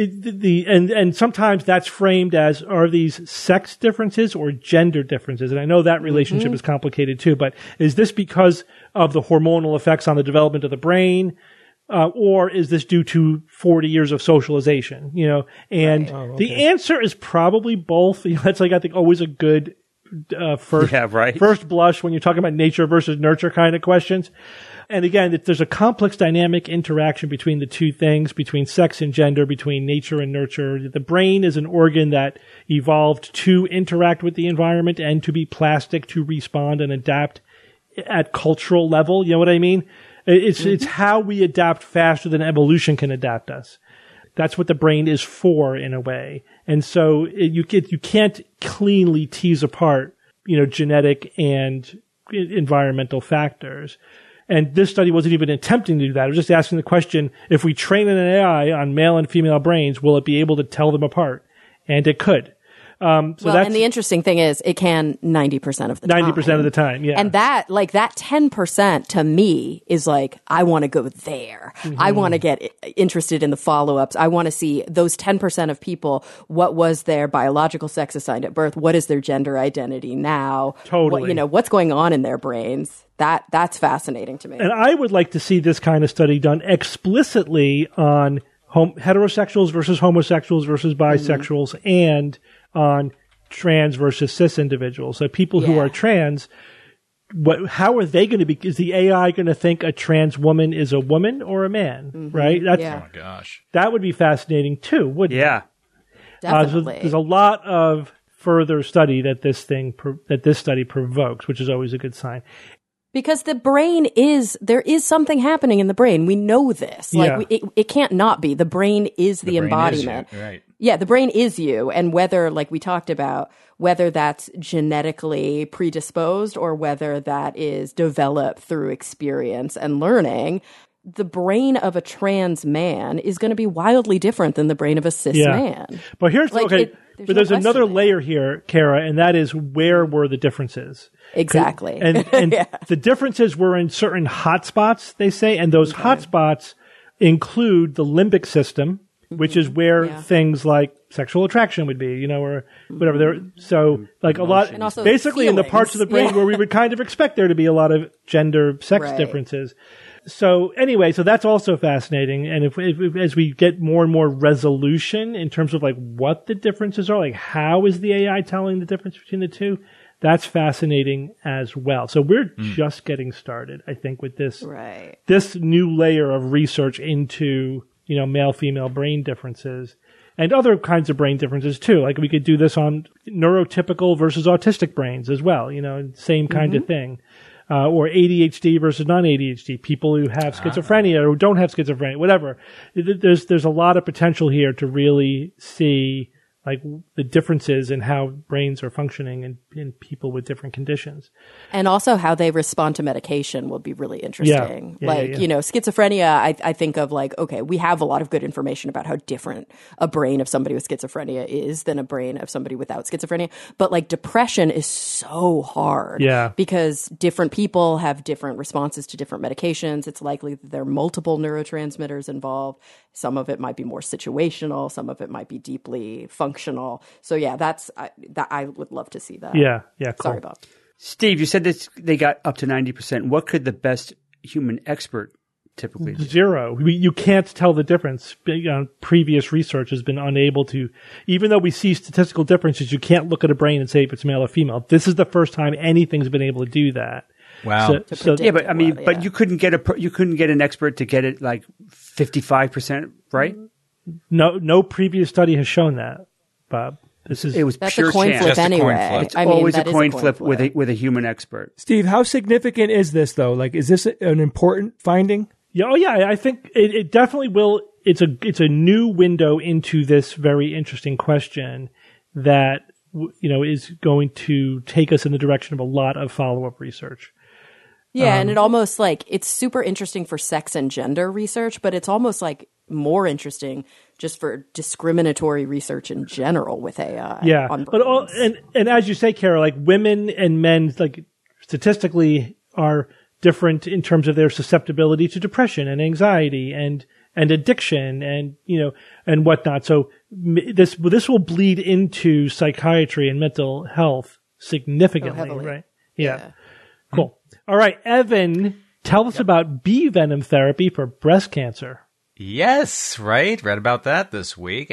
and sometimes that's framed as, are these sex differences or gender differences? And I know that relationship is complicated too, but is this because of the hormonal effects on the development of the brain? Or is this due to 40 years of socialization, and the answer is probably both. That's like, I think, always a good, first blush when you're talking about nature versus nurture kind of questions. And again, there's a complex dynamic interaction between the two things, between sex and gender, between nature and nurture. The brain is an organ that evolved to interact with the environment and to be plastic, to respond and adapt at cultural level. You know what I mean? It's how we adapt faster than evolution can adapt us. That's what the brain is for, in a way. And so you can't cleanly tease apart, genetic and environmental factors. And this study wasn't even attempting to do that. It was just asking the question, if we train an AI on male and female brains, will it be able to tell them apart? And it could. And the interesting thing is it can 90% of the time. 90% of the time, yeah. And that 10% to me is like, I want to go there. I want to get interested in the follow-ups. I want to see those 10% of people, what was their biological sex assigned at birth? What is their gender identity now? Totally. What's going on in their brains? That's fascinating to me. And I would like to see this kind of study done explicitly on heterosexuals versus homosexuals versus bisexuals and on trans versus cis individuals. So people who are trans, how are they going to be? Is the AI going to think a trans woman is a woman or a man? Right? Oh my gosh, that would be fascinating too, wouldn't it? Definitely. So there's a lot of further study that this study provokes, which is always a good sign. Because the brain there is something happening in the brain. We know this. It can't not be. The brain is the embodiment. Right. Yeah, the brain is you. And whether, like we talked about, whether that's genetically predisposed or whether that is developed through experience and learning, the brain of a trans man is going to be wildly different than the brain of a cis man. But here's Like, okay. But there's another layer here, Kara, and that is where were the differences? Exactly. And the differences were in certain hotspots, they say, and those hotspots include the limbic system, which is where things like sexual attraction would be, or whatever. So, like a lot, basically in the parts of the brain where we would kind of expect there to be a lot of gender sex differences. So anyway, so that's also fascinating. And if as we get more and more resolution in terms of like what the differences are, like how is the AI telling the difference between the two? That's fascinating as well. So we're just getting started, I think, with this new layer of research into, male-female brain differences and other kinds of brain differences too. Like we could do this on neurotypical versus autistic brains as well, same kind of thing. Or ADHD versus non-ADHD, people who have schizophrenia or who don't have schizophrenia, whatever. There's a lot of potential here to really see like the differences in how brains are functioning in people with different conditions. And also how they respond to medication will be really interesting. Schizophrenia, I think of like, okay, we have a lot of good information about how different a brain of somebody with schizophrenia is than a brain of somebody without schizophrenia. But like depression is so hard because different people have different responses to different medications. It's likely that there are multiple neurotransmitters involved. Some of it might be more situational. Some of it might be deeply functional. So I would love to see that. Yeah. Cool. Sorry, Bob. Steve, you said that they got up to 90%. What could the best human expert typically do? 0. You can't tell the difference. Previous research has been unable to, even though we see statistical differences, you can't look at a brain and say if it's male or female. This is the first time anything's been able to do that. Wow. But you couldn't get an expert to get it like 55%, right? No previous study has shown that, Bob. That's pure a coin chance. flip anyway. It's always a coin flip with a human expert. Steve, how significant is this though? Like, is this an important finding? Yeah. Oh yeah. I think it definitely will. It's a new window into this very interesting question that, is going to take us in the direction of a lot of follow-up research. Yeah, and it almost like it's super interesting for sex and gender research, but it's almost like more interesting just for discriminatory research in general with AI. Yeah, and as you say, Kara, like women and men, like statistically, are different in terms of their susceptibility to depression and anxiety and addiction and and whatnot. So this will bleed into psychiatry and mental health significantly, right? Yeah. Cool. All right, Evan, tell us about bee venom therapy for breast cancer. Yes, right. Read about that this week.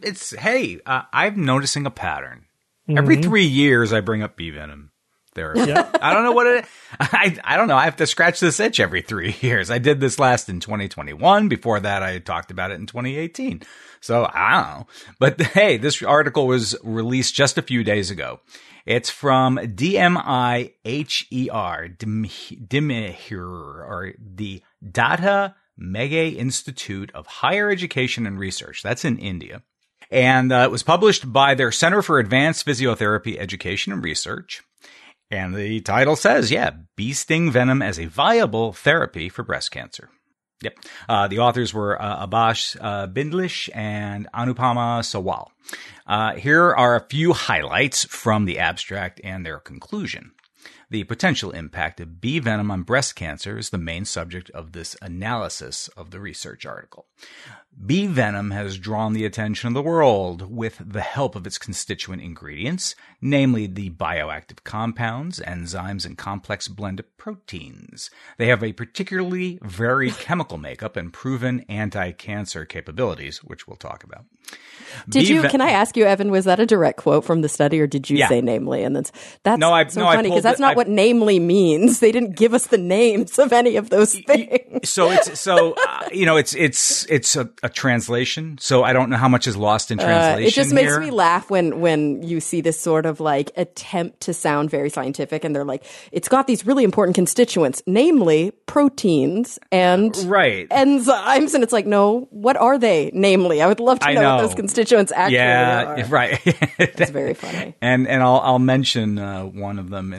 I'm noticing a pattern. Every 3 years, I bring up bee venom therapy. I don't know what it is. I don't know. I have to scratch this itch every 3 years. I did this last in 2021. Before that, I talked about it in 2018. So I don't know. But hey, this article was released just a few days ago. It's from DMIHER, or the Data Meghe Institute of Higher Education and Research. That's in India. And it was published by their Center for Advanced Physiotherapy Education and Research. And the title says, bee sting venom as a viable therapy for breast cancer. Yep. The authors were Abhash Bindlish and Anupama Sawal. Here are a few highlights from the abstract and their conclusion. The potential impact of bee venom on breast cancer is the main subject of this analysis of the research article. Bee venom has drawn the attention of the world with the help of its constituent ingredients, namely the bioactive compounds, enzymes, and complex blend of proteins. They have a particularly varied chemical makeup and proven anti-cancer capabilities, which we'll talk about. Can I ask you, Evan, was that a direct quote from the study, or did you say namely? And that's funny because that's not what namely means. They didn't give us the names of any of those things. So it's a translation. So I don't know how much is lost in translation. It just makes me laugh when you see this sort of like attempt to sound very scientific, and they're like, it's got these really important constituents, namely proteins and enzymes, and it's like, no, what are they? Namely, I would love to know what those constituents actually are. Right. It's very funny. And I'll mention one of them in just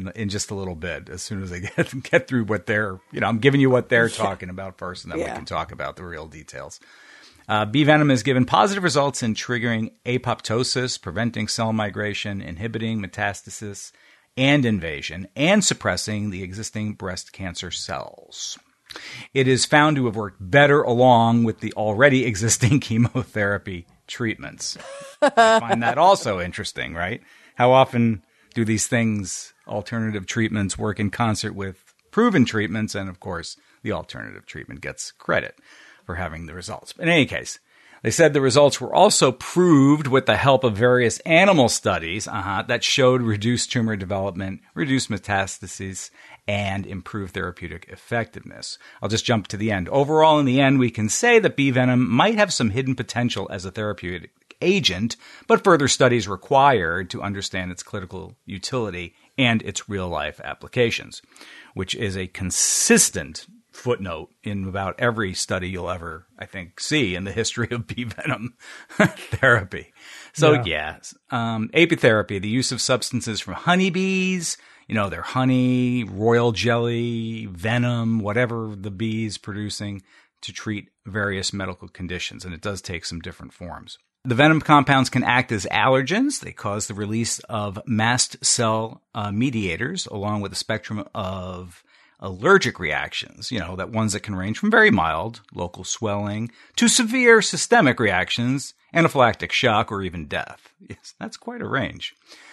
just a little bit as soon as they get through what they're, I'm giving you what they're talking about first, and then we can talk about the real details. Bee venom is given positive results in triggering apoptosis, preventing cell migration, inhibiting metastasis and invasion, and suppressing the existing breast cancer cells. It is found to have worked better along with the already existing chemotherapy treatments. I find that also interesting, right? How often do these things, alternative treatments, work in concert with proven treatments? And of course, the alternative treatment gets credit for having the results. But in any case, they said the results were also proved with the help of various animal studies that showed reduced tumor development, reduced metastases, and improved therapeutic effectiveness. I'll just jump to the end. Overall, in the end, we can say that bee venom might have some hidden potential as a therapeutic agent, but further studies required to understand its clinical utility and its real-life applications, which is a consistent footnote in about every study you'll ever, I think, see in the history of bee venom therapy. So apitherapy, the use of substances from honeybees, their honey, royal jelly, venom, whatever the bees producing to treat various medical conditions. And it does take some different forms. The venom compounds can act as allergens. They cause the release of mast cell mediators, along with a spectrum of allergic reactions, that ones that can range from very mild local swelling to severe systemic reactions, anaphylactic shock, or even death. Yes, that's quite a range.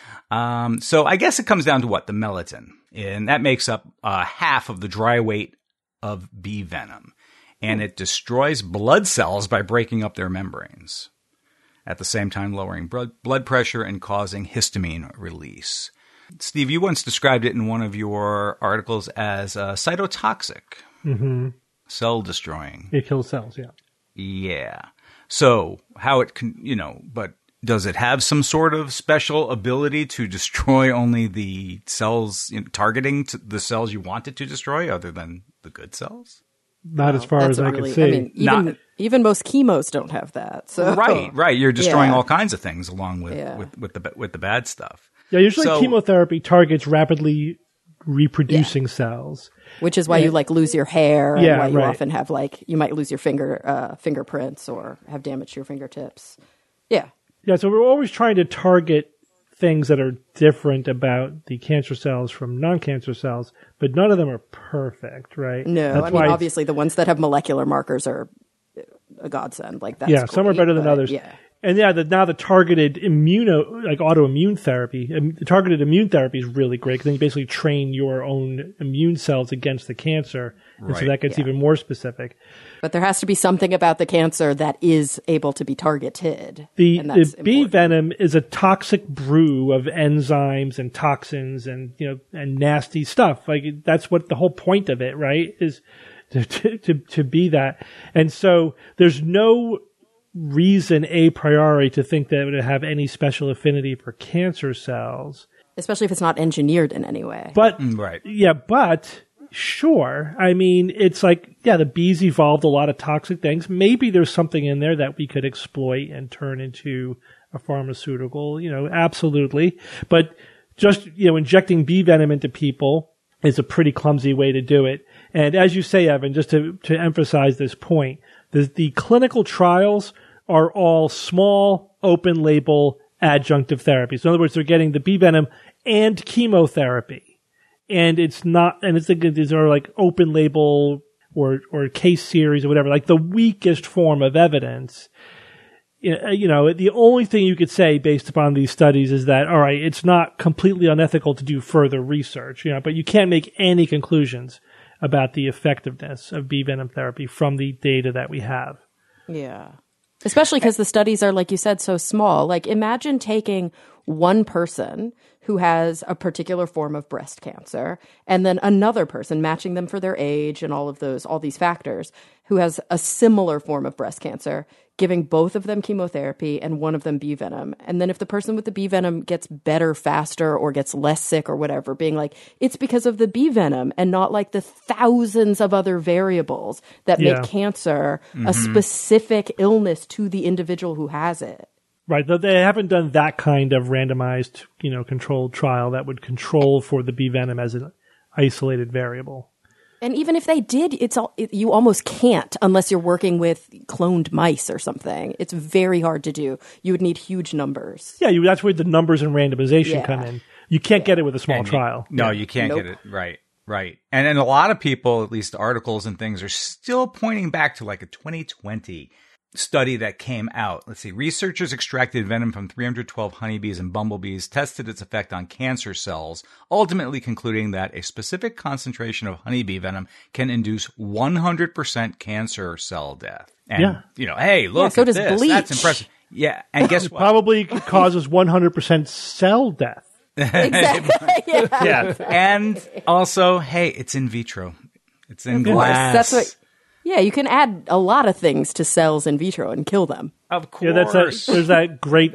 So I guess it comes down to what? The melatonin. And that makes up half of the dry weight of bee venom. And it destroys blood cells by breaking up their membranes, at the same time lowering blood pressure and causing histamine release. Steve, you once described it in one of your articles as cytotoxic, cell destroying. It kills cells, yeah. Yeah. So how it can, but does it have some sort of special ability to destroy only the cells, targeting to the cells you want it to destroy other than the good cells? Not as far as I can see. I mean, even most chemos don't have that. So. Right. You're destroying all kinds of things along with the bad stuff. Yeah, usually chemotherapy targets rapidly reproducing cells. Which is why you lose your hair, and why you often have you might lose your fingerprints or have damage to your fingertips. Yeah. Yeah, so we're always trying to target things that are different about the cancer cells from non-cancer cells, but none of them are perfect, right? No, obviously the ones that have molecular markers are a godsend. That's great, some are better than others. Yeah. And now the targeted autoimmune therapy, the targeted immune therapy is really great because then you basically train your own immune cells against the cancer. And so that gets even more specific. But there has to be something about the cancer that is able to be targeted. The bee venom is a toxic brew of enzymes and toxins and nasty stuff. That's what the whole point of it, right? Is to be that. And so there's no reason a priori to think that it would have any special affinity for cancer cells. Especially if it's not engineered in any way. But, but sure. I mean, it's the bees evolved a lot of toxic things. Maybe there's something in there that we could exploit and turn into a pharmaceutical, absolutely. But just, injecting bee venom into people is a pretty clumsy way to do it. And as you say, Evan, just to emphasize this point, the clinical trials are all small, open-label adjunctive therapies. In other words, they're getting the bee venom and chemotherapy. And these are open-label or case series or whatever, the weakest form of evidence. The only thing you could say based upon these studies is that, all right, it's not completely unethical to do further research, but you can't make any conclusions about the effectiveness of bee venom therapy from the data that we have. Yeah. Especially because the studies are, like you said, so small. Imagine taking one person who has a particular form of breast cancer and then another person, matching them for their age and all these factors, who has a similar form of breast cancer, giving both of them chemotherapy and one of them bee venom. And then if the person with the bee venom gets better faster or gets less sick or whatever, being it's because of the bee venom and not the thousands of other variables that make cancer a specific illness to the individual who has it. Right. Though they haven't done that kind of randomized, controlled trial that would control for the bee venom as an isolated variable. And even if they did, you almost can't unless you're working with cloned mice or something. It's very hard to do. You would need huge numbers. Yeah, that's where the numbers and randomization come in. You can't get it with a small trial. You can't get it. Right. And a lot of people, at least articles and things, are still pointing back to like a 2020 study that came out. Let's see. Researchers extracted venom from 312 honeybees and bumblebees, tested its effect on cancer cells, ultimately concluding that a specific concentration of honeybee venom can induce 100% cancer cell death. And, hey, look so at does this. bleach. That's impressive. Yeah. And guess what? Probably causes 100% cell death. Exactly. Yeah. And also, hey, it's in vitro. It's in glass. That's what. Yeah, you can add a lot of things to cells in vitro and kill them. Of course. Yeah, there's that great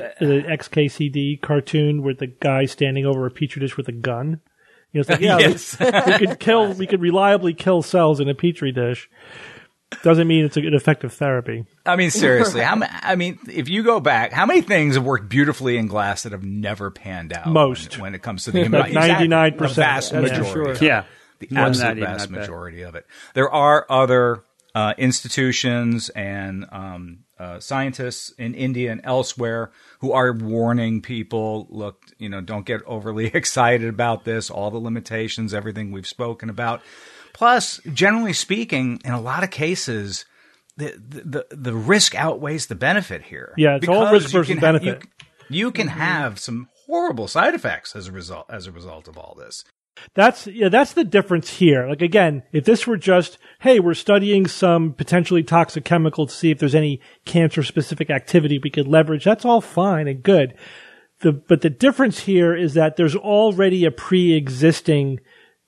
XKCD cartoon with the guy standing over a petri dish with a gun. It's like, Yes. we could reliably kill cells in a petri dish. Doesn't mean it's an effective therapy. I mean, seriously, if you go back, how many things have worked beautifully in glass that have never panned out? Most. When it comes to the Like 99%. The vast majority. Yeah. The More than absolute that, even, vast I bet. majority of it. There are other institutions and scientists in India and elsewhere who are warning people, look, don't get overly excited about this, all the limitations, everything we've spoken about. Plus, generally speaking, in a lot of cases, the risk outweighs the benefit here. Yeah, it's all risk versus benefit. You can have some horrible side effects as a result of all this. That's the difference here. Like, again, if this were just, hey, we're studying some potentially toxic chemical to see if there's any cancer-specific activity we could leverage, that's all fine and good. But the difference here is that there's already a pre-existing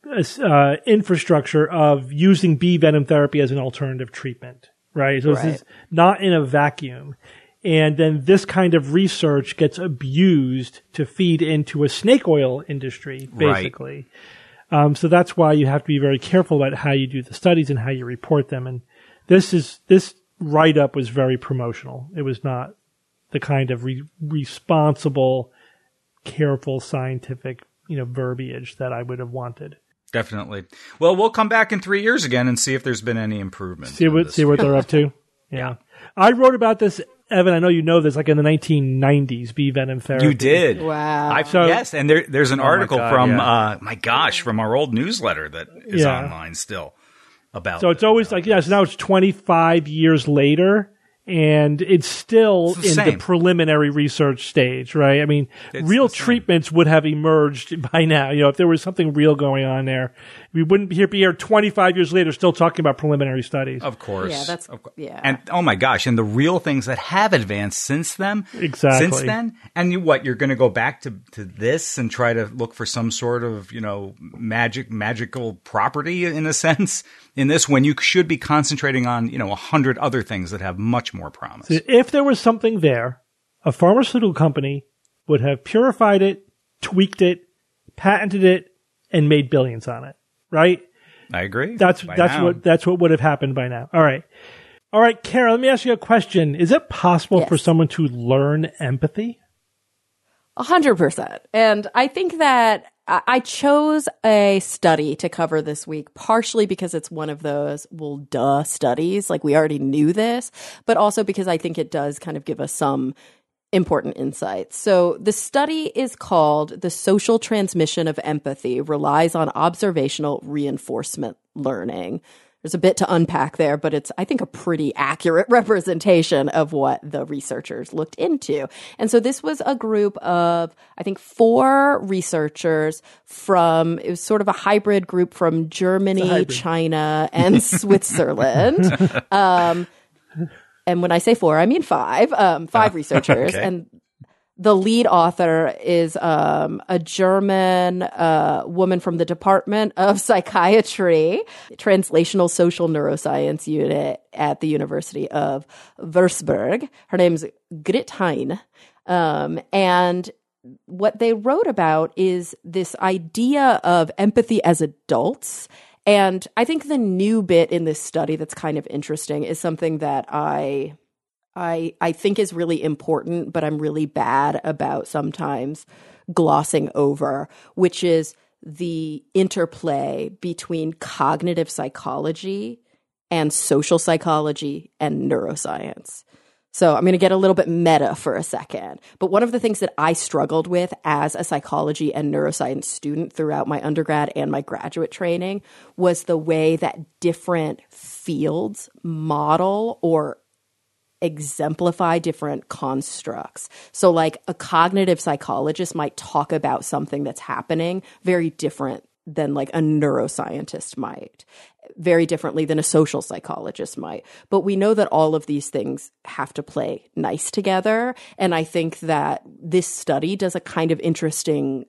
infrastructure of using bee venom therapy as an alternative treatment, right? So this is not in a vacuum. And then this kind of research gets abused to feed into a snake oil industry, basically. Right. So that's why you have to be very careful about how you do the studies and how you report them. And this write-up was very promotional. It was not the kind of responsible, careful, scientific, verbiage that I would have wanted. Definitely. Well, we'll come back in 3 years again and see if there's been any improvement. See what they're up to. Yeah. I wrote about this, Evan. I know you know this, like in the 1990s, bee venom therapy. You did. Wow. Yes, and there's an article from from our old newsletter that is online still about. So it's always like, so now it's 25 years later. And it's still in the preliminary research stage, right? I mean, real treatments would have emerged by now. If there was something real going on there, we wouldn't be here 25 years later still talking about preliminary studies. Of course. Yeah, And oh my gosh, and the real things that have advanced since then. Exactly. Since then. And you're going to go back to this and try to look for some sort of, magical property in a sense in this when you should be concentrating on, 100 other things that have much more promise. So if there was something there, a pharmaceutical company would have purified it, tweaked it, patented it, and made billions on it, right? I agree. That's what would have happened by now. All right, Kara, let me ask you a question. Is it possible for someone to learn empathy? 100%. And I think that I chose a study to cover this week, partially because it's one of those, studies. Like, we already knew this, but also because I think it does kind of give us some important insights. So the study is called The Social Transmission of Empathy Relies on Observational Reinforcement Learning. There's a bit to unpack there, but it's, I think, a pretty accurate representation of what the researchers looked into. And so this was a group of, I think, 4 researchers it was sort of a hybrid group from Germany, China, and Switzerland. And when I say 4, I mean 5. 5 researchers. Okay. And the lead author is a German woman from the Department of Psychiatry, Translational Social Neuroscience Unit at the University of Würzburg. Her name's Grit Hein. And what they wrote about is this idea of empathy as adults. And I think the new bit in this study that's kind of interesting is something that I I think is really important, but I'm really bad about sometimes glossing over, which is the interplay between cognitive psychology and social psychology and neuroscience. So I'm going to get a little bit meta for a second. But one of the things that I struggled with as a psychology and neuroscience student throughout my undergrad and my graduate training was the way that different fields model or exemplify different constructs. So like a cognitive psychologist might talk about something that's happening very different than like a neuroscientist might, very differently than a social psychologist might. But we know that all of these things have to play nice together. And I think that this study does a kind of interesting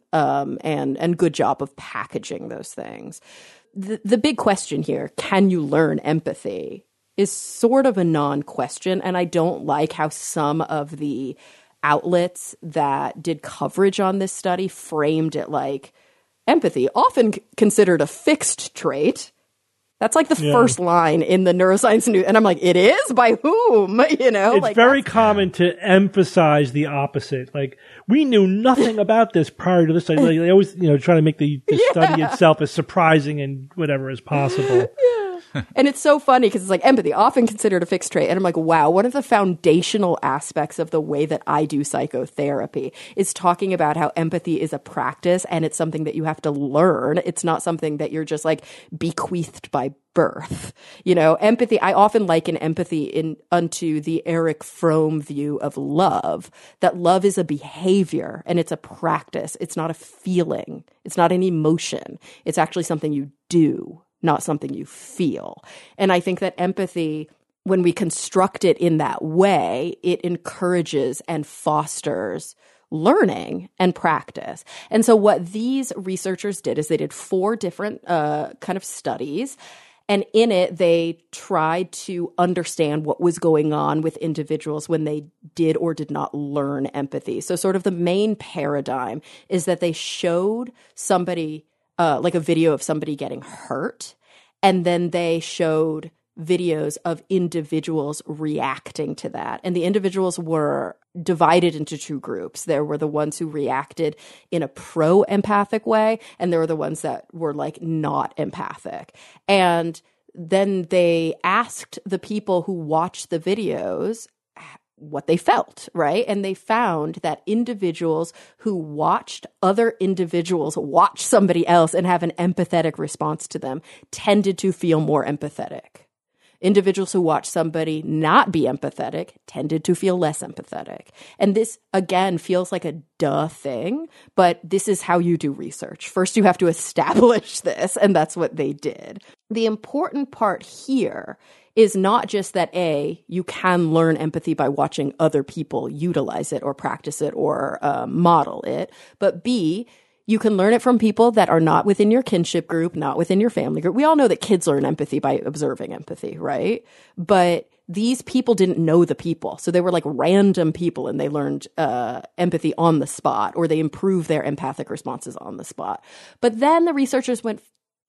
and good job of packaging those things. The big question here, can you learn empathy, is sort of a non-question. And I don't like how some of the outlets that did coverage on this study framed it like empathy, often considered a fixed trait. That's like the first line in the neuroscience news. And I'm like, it is? By whom? You know, it's very common to emphasize the opposite. Like, we knew nothing about this prior to this study. Like, they always, try to make the study itself as surprising and whatever as possible. And it's so funny because it's like empathy, often considered a fixed trait. And I'm like, wow, one of the foundational aspects of the way that I do psychotherapy is talking about how empathy is a practice and it's something that you have to learn. It's not something that you're just like bequeathed by birth. Empathy, I often liken empathy unto the Erich Fromm view of love, that love is a behavior and it's a practice. It's not a feeling. It's not an emotion. It's actually something you do, not something you feel. And I think that empathy, when we construct it in that way, it encourages and fosters learning and practice. And so what these researchers did is they did 4 different kind of studies. And in it, they tried to understand what was going on with individuals when they did or did not learn empathy. So sort of the main paradigm is that they showed somebody like a video of somebody getting hurt, and then they showed videos of individuals reacting to that. And the individuals were divided into 2 groups. There were the ones who reacted in a pro-empathic way, and there were the ones that were like not empathic. And then they asked the people who watched the videos what they felt, right? And they found that individuals who watched other individuals watch somebody else and have an empathetic response to them tended to feel more empathetic. Individuals who watched somebody not be empathetic tended to feel less empathetic. And this, again, feels like a duh thing, but this is how you do research. First, you have to establish this, and that's what they did. The important part here is not just that, A, you can learn empathy by watching other people utilize it or practice it or model it, but B, you can learn it from people that are not within your kinship group, not within your family group. We all know that kids learn empathy by observing empathy, right? But these people didn't know the people. So they were like random people and they learned empathy on the spot, or they improved their empathic responses on the spot. But then the researchers went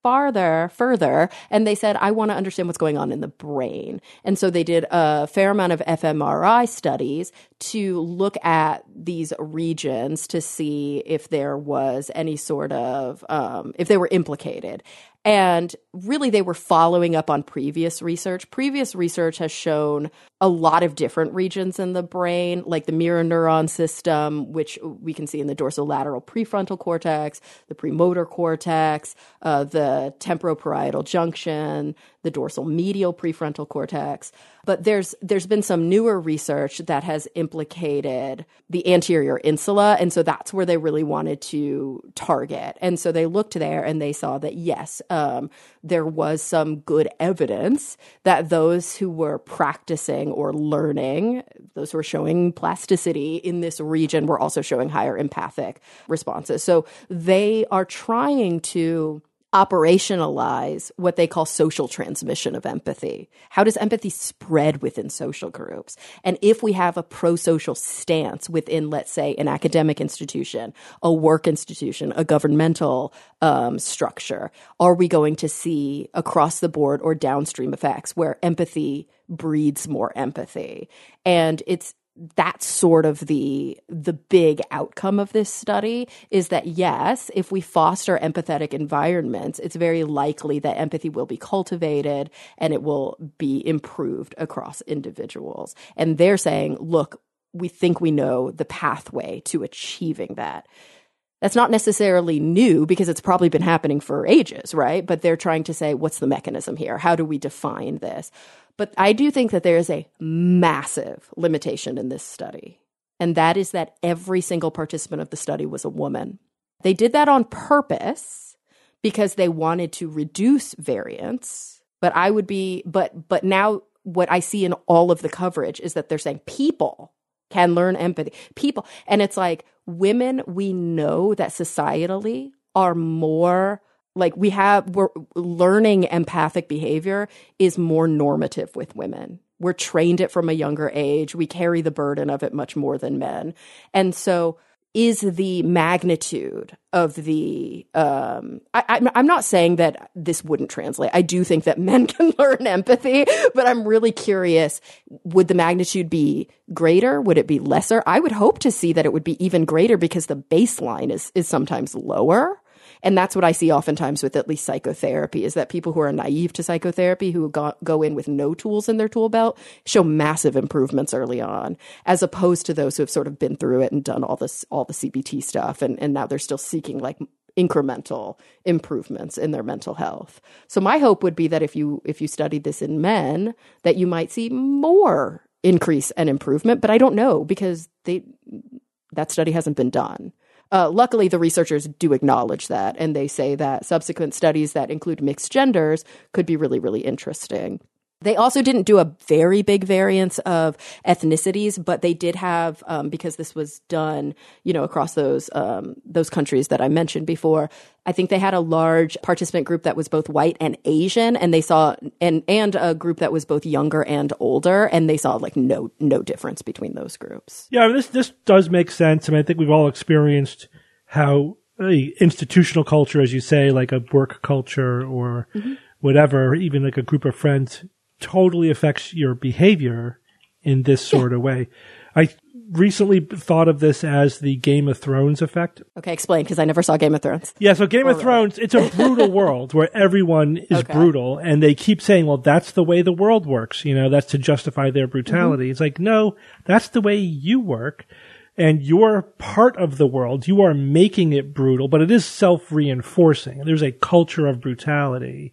further, and they said, I want to understand what's going on in the brain. And so they did a fair amount of fMRI studies to look at these regions to see if there was any sort of, if they were implicated. And really, they were following up on previous research. Previous research has shown a lot of different regions in the brain, like the mirror neuron system, which we can see in the dorsolateral prefrontal cortex, the premotor cortex, the temporoparietal junction, the dorsal medial prefrontal cortex. But there's been some newer research that has implicated the anterior insula, and so that's where they really wanted to target. And so they looked there and they saw that, yes, there was some good evidence that those who were practicing or learning, those who were showing plasticity in this region, were also showing higher empathic responses. So they are trying to operationalize what they call social transmission of empathy. How does empathy spread within social groups? And if we have a pro-social stance within, let's say, an academic institution, a work institution, a governmental structure, are we going to see across the board or downstream effects where empathy breeds more empathy? And that's sort of the big outcome of this study, is that yes, if we foster empathetic environments, it's very likely that empathy will be cultivated and it will be improved across individuals. And they're saying, look, we think we know the pathway to achieving that. That's not necessarily new because it's probably been happening for ages, right? But they're trying to say, what's the mechanism here? How do we define this? But I do think that there is a massive limitation in this study, and that is that every single participant of the study was a woman. They did that on purpose because they wanted to reduce variance. But now what I see in all of the coverage is that they're saying people can learn empathy. People, and it's like women, we know that societally are more we're learning empathic behavior is more normative with women. We're trained it from a younger age. We carry the burden of it much more than men. And so is the magnitude of the, I'm not saying that this wouldn't translate. I do think that men can learn empathy, but I'm really curious, would the magnitude be greater? Would it be lesser? I would hope to see that it would be even greater because the baseline is sometimes lower. And that's what I see oftentimes with at least psychotherapy, is that people who are naive to psychotherapy, who go in with no tools in their tool belt, show massive improvements early on, as opposed to those who have sort of been through it and done all the CBT stuff. And now they're still seeking like incremental improvements in their mental health. So my hope would be that if you studied this in men, that you might see more increase and improvement. But I don't know, because that study hasn't been done. Luckily, the researchers do acknowledge that, and they say that subsequent studies that include mixed genders could be really, really interesting. They also didn't do a very big variance of ethnicities, but they did have, because this was done, across those countries that I mentioned before. I think they had a large participant group that was both white and Asian, and they saw and a group that was both younger and older, and they saw like no difference between those groups. Yeah, this does make sense. I mean, I think we've all experienced how institutional culture, as you say, like a work culture or whatever, even like a group of friends, totally affects your behavior in this sort of way. I recently thought of this as the Game of Thrones effect. Okay, explain, because I never saw Game of Thrones. Yeah, so Game of Thrones, it's a brutal world where everyone is brutal, and they keep saying, well, that's the way the world works. That's to justify their brutality. It's like, no, that's the way you work, and you're part of the world. You are making it brutal, but it is self-reinforcing. There's a culture of brutality.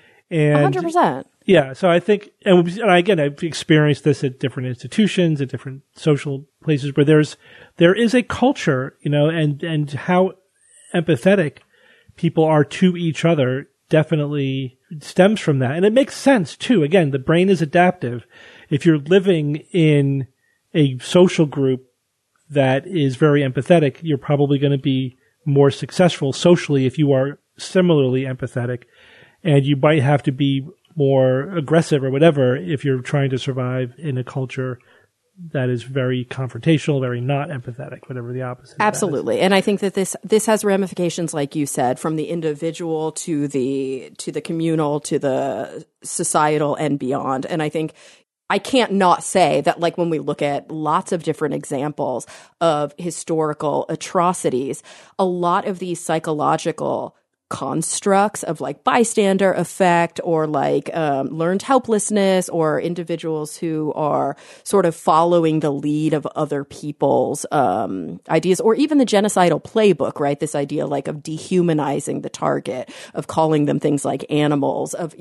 And 100%. Yeah, so I think, and again, I've experienced this at different institutions, at different social places where there is a culture, and how empathetic people are to each other definitely stems from that. And it makes sense too. Again, the brain is adaptive. If you're living in a social group that is very empathetic, you're probably going to be more successful socially if you are similarly empathetic. And you might have to be more aggressive or whatever if you're trying to survive in a culture that is very confrontational, very not empathetic, whatever the opposite. Absolutely. And I think that this has ramifications, like you said, from the individual to the communal to the societal and beyond. And I think I can't not say that, like, when we look at lots of different examples of historical atrocities, a lot of these psychological constructs of like bystander effect or like learned helplessness or individuals who are sort of following the lead of other people's ideas, or even the genocidal playbook, right? This idea like of dehumanizing the target, of calling them things like animals, of,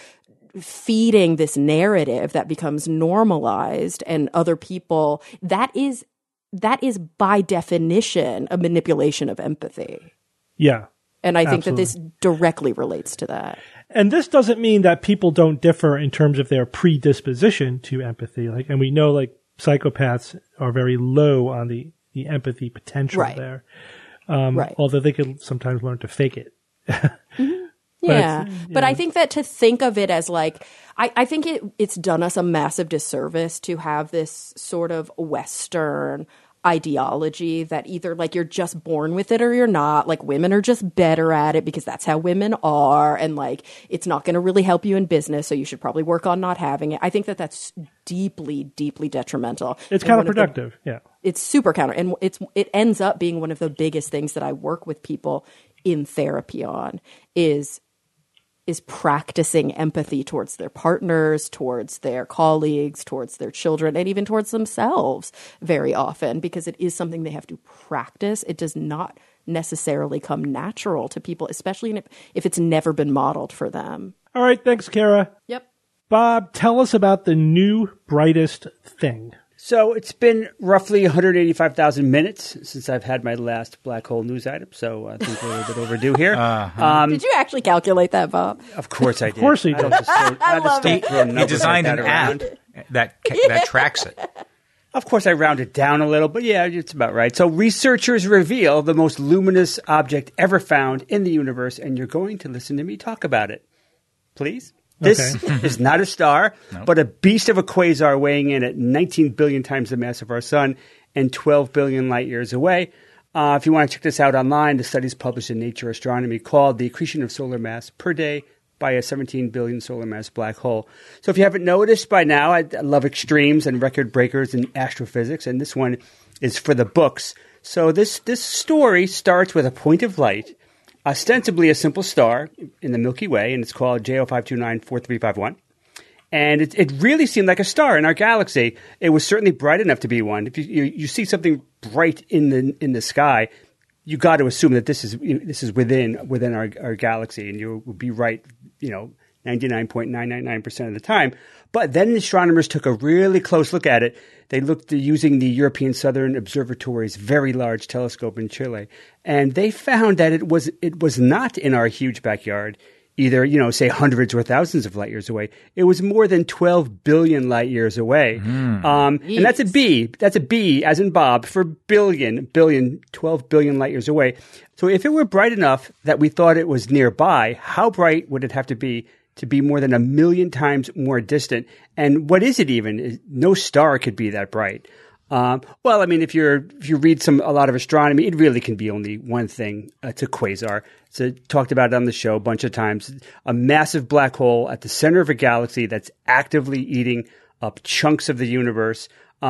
feeding this narrative that becomes normalized, and other people, that is by definition a manipulation of empathy. Yeah. And I think that this directly relates to that. And this doesn't mean that people don't differ in terms of their predisposition to empathy. And we know psychopaths are very low on the empathy potential there. Although they could sometimes learn to fake it. Yeah. But I think that to think of it as like, I think it's done us a massive disservice to have this sort of Western ideology that either like you're just born with it or you're not. Like women are just better at it because that's how women are. And like, it's not going to really help you in business. So you should probably work on not having it. I think that that's deeply, deeply detrimental. It's counterproductive. Yeah. It's super counter. And it ends up being one of the biggest things that I work with people in therapy on is practicing empathy towards their partners, towards their colleagues, towards their children, and even towards themselves very often, because it is something they have to practice. It does not necessarily come natural to people, especially if it's never been modeled for them. All right. Thanks, Kara. Yep. Bob, tell us about the new brightest thing. So it's been roughly 185,000 minutes since I've had my last black hole news item. So I think we're a little bit overdue here. Did you actually calculate that, Bob? Of course I did. Of course he did. He designed an app that tracks it. Of course, I rounded down a little, but yeah, it's about right. So researchers reveal the most luminous object ever found in the universe, and you're going to listen to me talk about it. Please? This is not a star, but a beast of a quasar weighing in at 19 billion times the mass of our sun and 12 billion light years away. If you want to check this out online, the study is published in Nature Astronomy called The Accretion of Solar Mass Per Day by a 17 billion solar mass black hole. So if you haven't noticed by now, I love extremes and record breakers in astrophysics, and this one is for the books. So this story starts with a point of light, ostensibly a simple star in the Milky Way, and it's called JO5294351. And it really seemed like a star in our galaxy. It was certainly bright enough to be one. If you see something bright in the sky, you got to assume that this is within our galaxy, and you would be right, 99.999% of the time. But then astronomers took a really close look at it. They looked using the European Southern Observatory's very large telescope in Chile, and they found that it was not in our huge backyard, either, say hundreds or thousands of light years away. It was more than 12 billion light years away. And that's a B. That's a B, as in Bob, for billion, 12 billion light years away. So if it were bright enough that we thought it was nearby, how bright would it have to be more than 1 million times more distant? And what is it even? No star could be that bright. Well, I mean, if you read a lot of astronomy, it really can be only one thing. It's a quasar. So talked about it on the show a bunch of times. A massive black hole at the center of a galaxy that's actively eating up chunks of the universe.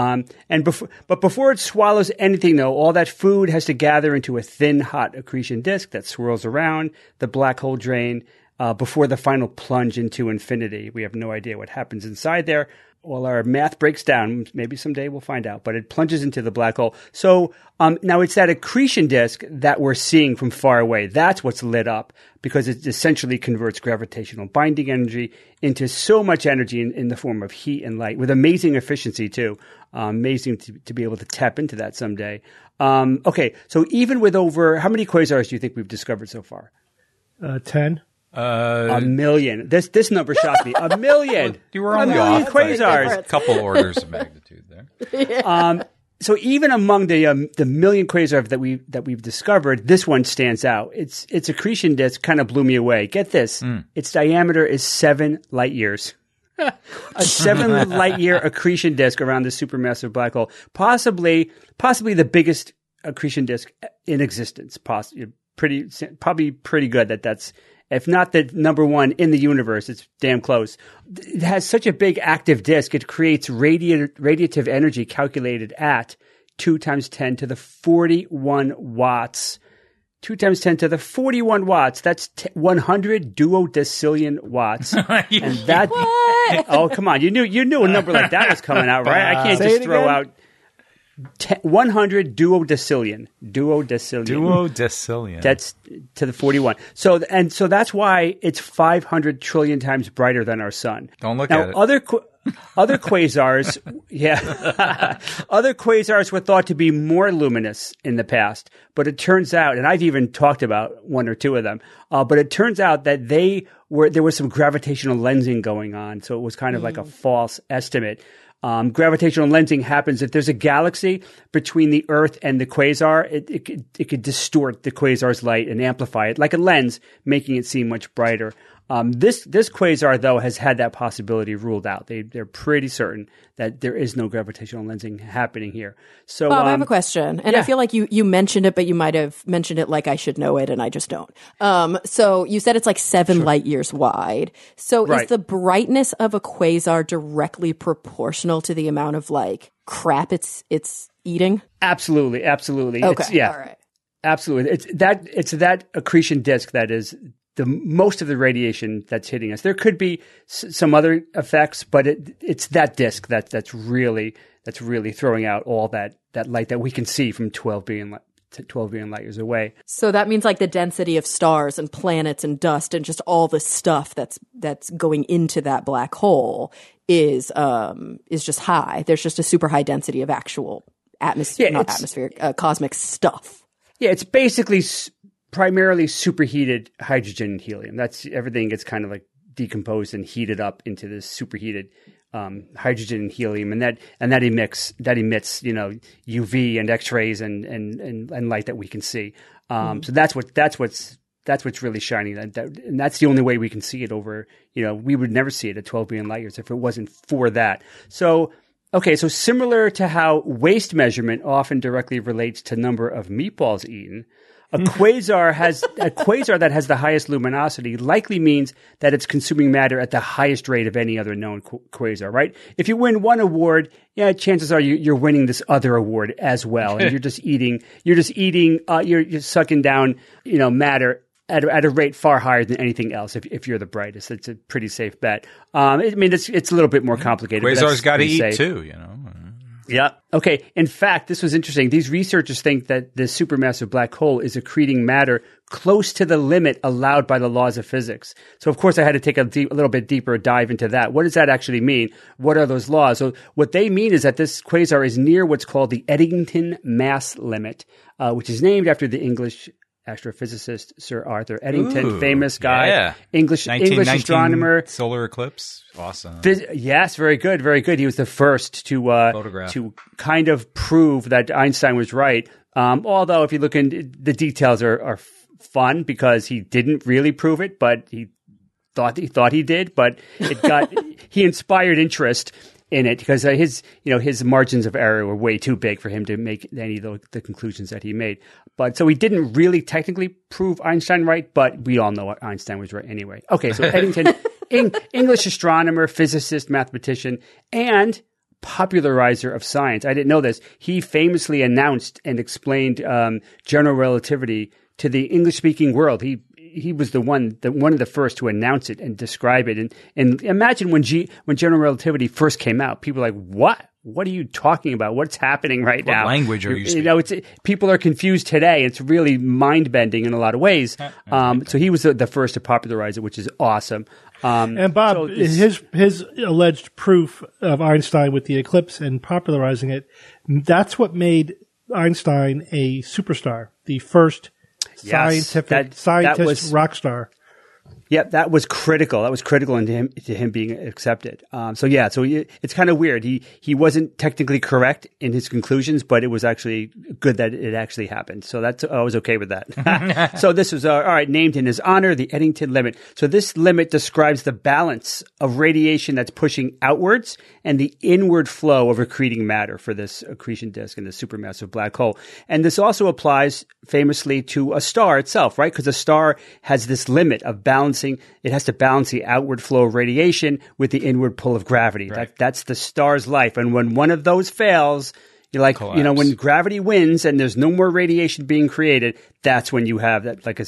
But before it swallows anything, though, all that food has to gather into a thin, hot accretion disk that swirls around the black hole drain before the final plunge into infinity. We have no idea what happens inside there. Well, our math breaks down. Maybe someday we'll find out, but it plunges into the black hole. So now it's that accretion disk that we're seeing from far away. That's what's lit up because it essentially converts gravitational binding energy into so much energy in the form of heat and light with amazing efficiency too. Amazing to be able to tap into that someday. Okay, so even with how many quasars do you think we've discovered so far? 10. 1 million. This number shocked me. 1 million. You were only 1 million off quasars. A couple orders of magnitude there. So even among the million quasars that we've discovered, this one stands out. Its accretion disk kind of blew me away. Get this: its diameter is 7 light years. A 7 light year accretion disk around this supermassive black hole, possibly the biggest accretion disk in existence. Probably pretty good that's. If not the number one in the universe, it's damn close. It has such a big active disk, it creates radiative energy calculated at 2 times 10 to the 41 watts. 2 times 10 to the 41 watts. That's 100 duodecillion watts. And that, oh, come on. You knew a number like that was coming out, right? I can't just throw out 100 duodecillion. That's to the 41. So that's why it's 500 trillion times brighter than our sun. Don't look at it. Other quasars, other quasars were thought to be more luminous in the past, But it turns out, and I've even talked about one or two of them, but it turns out that there was some gravitational lensing going on. So it was kind of like a false estimate. Gravitational lensing happens if there's a galaxy between the Earth and the quasar. It could distort the quasar's light and amplify it like a lens, making it seem much brighter. This quasar, though, has had that possibility ruled out. They're pretty certain that there is no gravitational lensing happening here. So, Bob, I have a question, and I feel like you mentioned it, but you might have mentioned it like I should know it, and I just don't. So you said it's like 7 light years wide. So is the brightness of a quasar directly proportional to the amount of like crap it's eating? Absolutely. Okay, all right. Absolutely. It's that accretion disk that is the most of the radiation that's hitting us. There could be some other effects, but it's that disk that's really throwing out all that light that we can see from 12 billion light years away. So that means like the density of stars and planets and dust and just all the stuff that's going into that black hole is just high. There's just a super high density of actual cosmic stuff. Yeah, it's basically primarily superheated hydrogen and helium. That's everything gets kind of like decomposed and heated up into this superheated hydrogen and helium, and that emits UV and X-rays and light that we can see. So that's what's really shining. And that's the only way we can see it over. We would never see it at 12 billion light years if it wasn't for that. So similar to how waist measurement often directly relates to number of meatballs eaten, a quasar that has the highest luminosity likely means that it's consuming matter at the highest rate of any other known quasar, right? If you win one award, chances are you're winning this other award as well, and you're sucking down, matter at a rate far higher than anything else. If you're the brightest, it's a pretty safe bet. It's a little bit more complicated. Quasars got to eat too, Yeah. Okay. In fact, this was interesting. These researchers think that the supermassive black hole is accreting matter close to the limit allowed by the laws of physics. So, of course, I had to take a little bit deeper dive into that. What does that actually mean? What are those laws? So what they mean is that this quasar is near what's called the Eddington mass limit, which is named after the English astrophysicist Sir Arthur Eddington, famous guy, English astronomer. Solar eclipse, awesome. Yes, very good, very good. He was the first to photograph, to kind of prove that Einstein was right. Although if you look into the details are fun because he didn't really prove it, but he thought he did. But he inspired interest in it because his margins of error were way too big for him to make any of the conclusions that he made. But so he didn't really technically prove Einstein right, but we all know Einstein was right anyway. Okay, so Eddington, English astronomer, physicist, mathematician, and popularizer of science. I didn't know this. He famously announced and explained general relativity to the English-speaking world. He was one of the first to announce it and describe it. And imagine when general relativity first came out, people were like, "What? What are you talking about? What's happening right now? What language are you speaking?" People are confused today. It's really mind-bending in a lot of ways. So he was the first to popularize it, which is awesome. And Bob, his alleged proof of Einstein with the eclipse and popularizing it, that's what made Einstein a superstar, the first scientist rock star. Yeah, that was critical. That was critical to him being accepted. So it's kind of weird. He wasn't technically correct in his conclusions, but it was actually good that it actually happened. So I was okay with that. So this was all right, named in his honor, the Eddington limit. So this limit describes the balance of radiation that's pushing outwards and the inward flow of accreting matter for this accretion disk in the supermassive black hole. And this also applies famously to a star itself, right? Because a star has this limit of balancing. It has to balance the outward flow of radiation with the inward pull of gravity. Right. That's the star's life. And when one of those fails, you're like, collapse. When gravity wins and there's no more radiation being created, that's when you have that like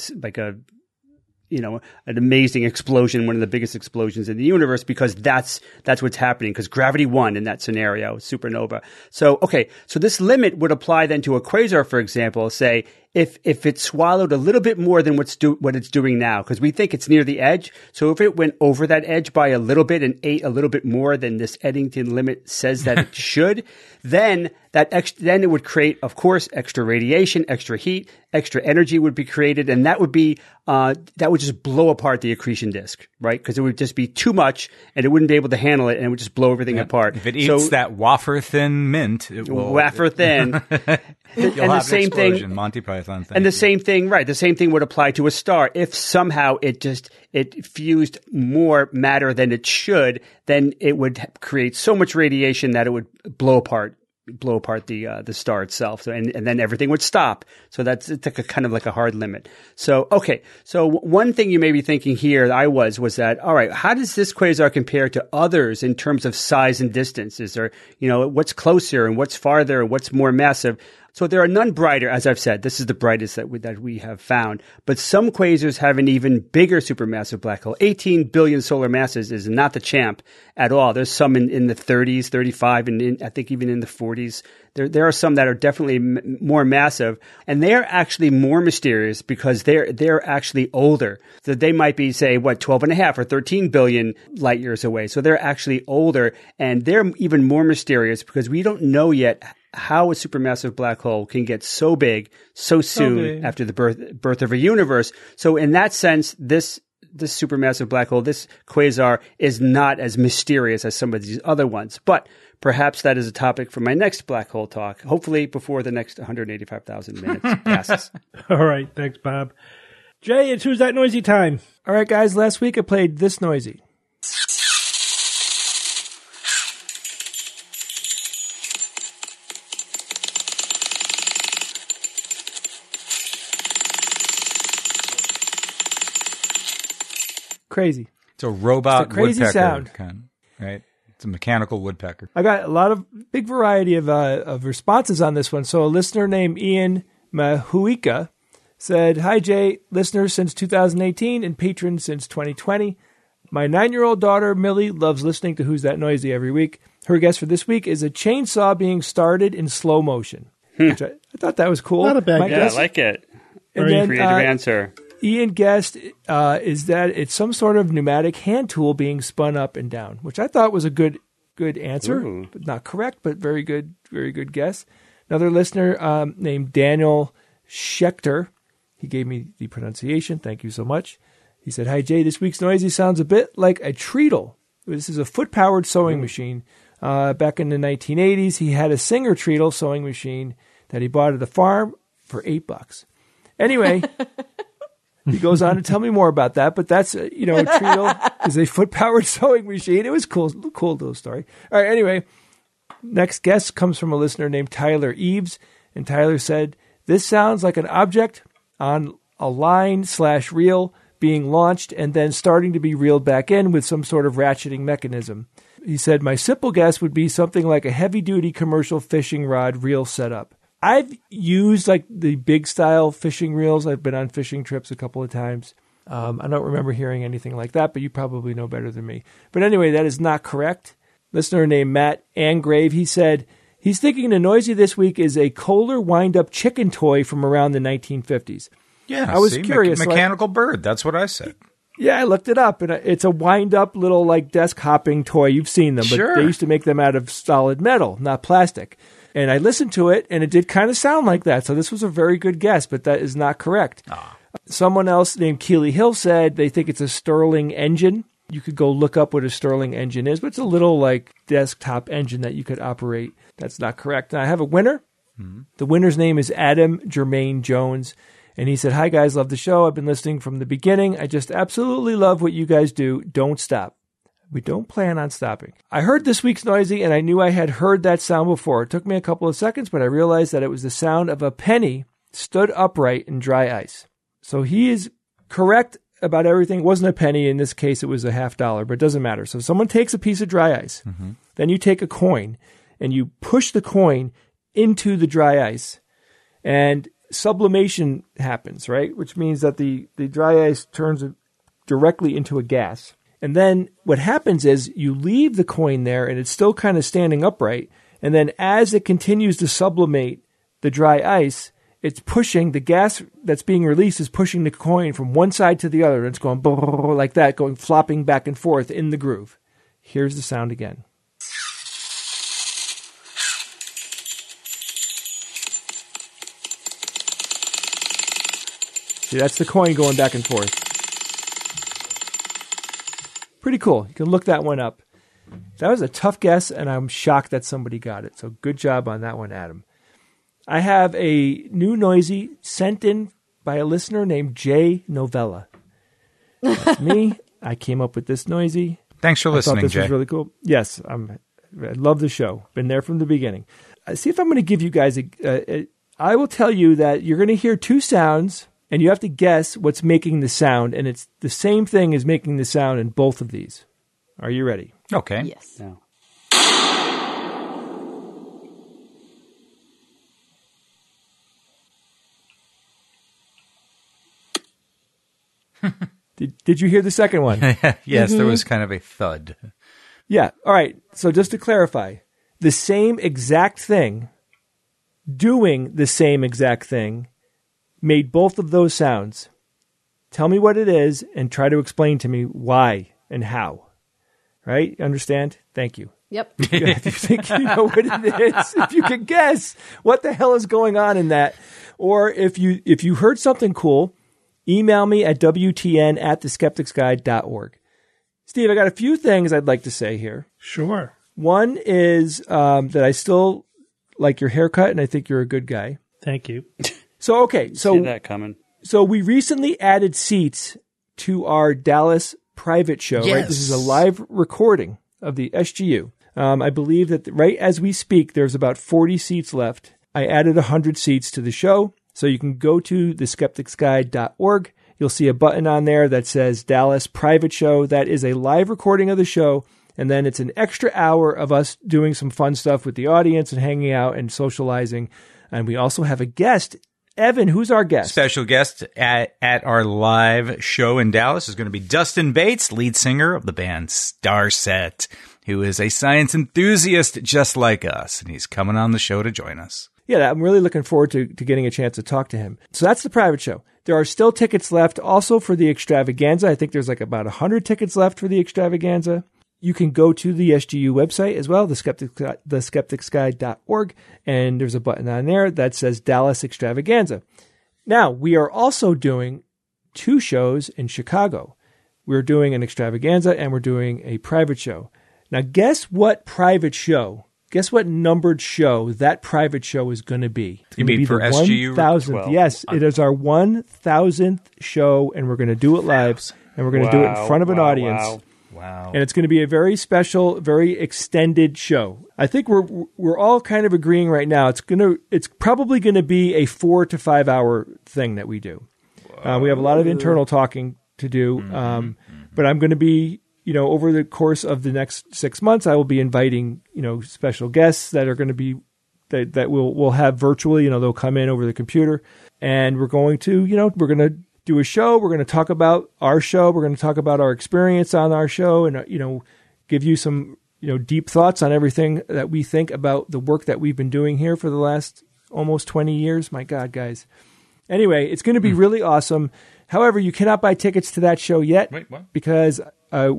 an amazing explosion, one of the biggest explosions in the universe, because that's what's happening, because gravity won in that scenario, supernova. So this limit would apply then to a quasar, for example. Say if it swallowed a little bit more than what it's doing now, because we think it's near the edge. So if it went over that edge by a little bit and ate a little bit more than this Eddington limit says that it should, then then it would create, of course, extra radiation, extra heat, extra energy would be created, and that would just blow apart the accretion disk, right? Because it would just be too much, and it wouldn't be able to handle it, and it would just blow everything apart. If it eats that wafer thin mint, it will wafer thin. You'll and have the same an explosion, thing, Monty Python thing. and the same thing, right? The same thing would apply to a star. If somehow it fused more matter than it should, then it would create so much radiation that it would blow apart the star itself. So and then everything would stop. So it's like a kind of like a hard limit. So okay. So one thing you may be thinking here, was that, all right, how does this quasar compare to others in terms of size and distance? Is there, what's closer and what's farther and what's more massive? So there are none brighter, as I've said. This is the brightest that we have found. But some quasars have an even bigger supermassive black hole. 18 billion solar masses is not the champ at all. There's some in the 30s, 35, and I think even in the 40s. There are some that are definitely more massive, and they are actually more mysterious because they're actually older. So they might be, say, 12 and a half or 13 billion light years away. So they're actually older, and they're even more mysterious because we don't know yet how a supermassive black hole can get so big so soon after the birth of a universe. So in that sense, this supermassive black hole, this quasar, is not as mysterious as some of these other ones. But perhaps that is a topic for my next black hole talk, hopefully before the next 185,000 minutes passes. All right. Thanks, Bob. Jay, it's Who's That Noisy time. All right, guys. Last week I played This Noisy. Crazy. It's a robot it's a crazy woodpecker sound. kind, right? It's a mechanical woodpecker. I got a lot of big variety of responses on this one. So a listener named Ian Mahuika said, "Hi Jay, listener since 2018 and patron since 2020. My 9-year-old daughter Millie loves listening to Who's That Noisy every week. Her guest for this week is a chainsaw being started in slow motion." Which I thought that was cool. Not a bad Yeah, I like it. And Very then, creative answer. Ian guessed is that it's some sort of pneumatic hand tool being spun up and down, which I thought was a good answer, but not correct, but very good guess. Another listener named Daniel Schechter, he gave me the pronunciation. Thank you so much. He said, "Hi Jay, this week's Noisy sounds a bit like a treadle. This is a foot-powered sewing machine. Back in the 1980s, he had a Singer treadle sewing machine that he bought at the farm for $8. Anyway." He goes on to tell me more about that, but that's, a treadle is a foot-powered sewing machine. It was cool little story. All right, anyway, next guest comes from a listener named Tyler Eves, and Tyler said, "This sounds like an object on a line/reel being launched and then starting to be reeled back in with some sort of ratcheting mechanism." He said, "My simple guess would be something like a heavy-duty commercial fishing rod reel setup." I've used like the big style fishing reels. I've been on fishing trips a couple of times. I don't remember hearing anything like that, but you probably know better than me. But anyway, that is not correct. Listener named Matt Angrave, he said, he's thinking the Noisy this week is a Kohler wind-up chicken toy from around the 1950s. Yeah, I was curious. Mechanical bird. That's what I said. Yeah, I looked it up, and it's a wind-up little like desk hopping toy. You've seen them, but they used to make them out of solid metal, not plastic. And I listened to it, and it did kind of sound like that. So this was a very good guess, but that is not correct. Someone else named Keeley Hill said they think it's a Stirling engine. You could go look up what a Stirling engine is, but it's a little like desktop engine that you could operate. That's not correct. Now, I have a winner. Mm-hmm. The winner's name is Adam Jermaine Jones. And he said, "Hi, guys. Love the show. I've been listening from the beginning. I just absolutely love what you guys do. Don't stop." We don't plan on stopping. I heard this week's Noisy, and I knew I had heard that sound before. It took me a couple of seconds, but I realized that it was the sound of a penny stood upright in dry ice. So he is correct about everything. It wasn't a penny. In this case, it was a $50, but it doesn't matter. So if someone takes a piece of dry ice, then you take a coin, and you push the coin into the dry ice, and sublimation happens, right? Which means that the dry ice turns directly into a gas. And then what happens is you leave the coin there and it's still kind of standing upright. And then as it continues to sublimate the dry ice, it's pushing the gas that's being released is pushing the coin from one side to the other. And it's going like that, going flopping back and forth in the groove. Here's the sound again. See, that's the coin going back and forth. Pretty cool. You can look that one up. That was a tough guess, and I'm shocked that somebody got it. So good job on that one, Adam. I have a new noisy sent in by a listener named Jay Novella. That's me. I came up with this noisy. Thanks for listening, I thought this Jay. was really cool. Yes, I love the show. Been there from the beginning. See if I'm going to give you guys I will tell you that you're going to hear two sounds, and you have to guess what's making the sound, and it's the same thing as making the sound in both of these. Are you ready? Okay. Yes. No. Did you hear the second one? Yes, there was kind of a thud. Yeah. All right. So just to clarify, the same exact thing, doing the same exact thing, made both of those sounds. Tell me what it is and try to explain to me why and how. Right? Understand? Thank you. Yep. If you think you know what it is, if you can guess what the hell is going on in that, or if you heard something cool, email me at wtn@theskepticsguide.org. Steve, I got a few things I'd like to say here. Sure. One is that I still like your haircut, and I think you're a good guy. Thank you. So, okay. See that coming. So we recently added seats to our Dallas private show, right? This is a live recording of the SGU. I believe that right as we speak, there's about 40 seats left. I added 100 seats to the show. So you can go to theskepticsguide.org. You'll see a button on there that says Dallas Private Show. That is a live recording of the show. And then it's an extra hour of us doing some fun stuff with the audience and hanging out and socializing. And we also have a guest. Evan, who's our guest? Special guest at our live show in Dallas is going to be Dustin Bates, lead singer of the band Starset, who is a science enthusiast just like us. And he's coming on the show to join us. Yeah, I'm really looking forward to getting a chance to talk to him. So that's the private show. There are still tickets left also for the extravaganza. I think there's like about 100 tickets left for the extravaganza. You can go to the SGU website as well, theskepticsguide.org, and there's a button on there that says Dallas Extravaganza. Now, we are also doing 2 shows in Chicago. We're doing an extravaganza and we're doing a private show. Now, guess what private show? Guess what numbered show that private show is going to be? It's You going to mean be for the SGU 1,000th. 12? Yes, it is our 1,000th show, and we're going to do it live, and we're going to do it in front of an audience. Wow. And it's going to be a very special, very extended show. I think we're all kind of agreeing right now. It's probably going to be a 4 to 5 hour thing that we do. We have a lot of internal talking to do, but I'm going to be, over the course of the next 6 months, I will be inviting, special guests that are going to be that we'll have virtually. They'll come in over the computer, and we're going to, we're going to do a show. We're going to talk about our show. We're going to talk about our experience on our show, and give you some deep thoughts on everything that we think about the work that we've been doing here for the last almost 20 years. My God, guys. Anyway, it's going to be really awesome. However, you cannot buy tickets to that show yet. Wait, what? Because I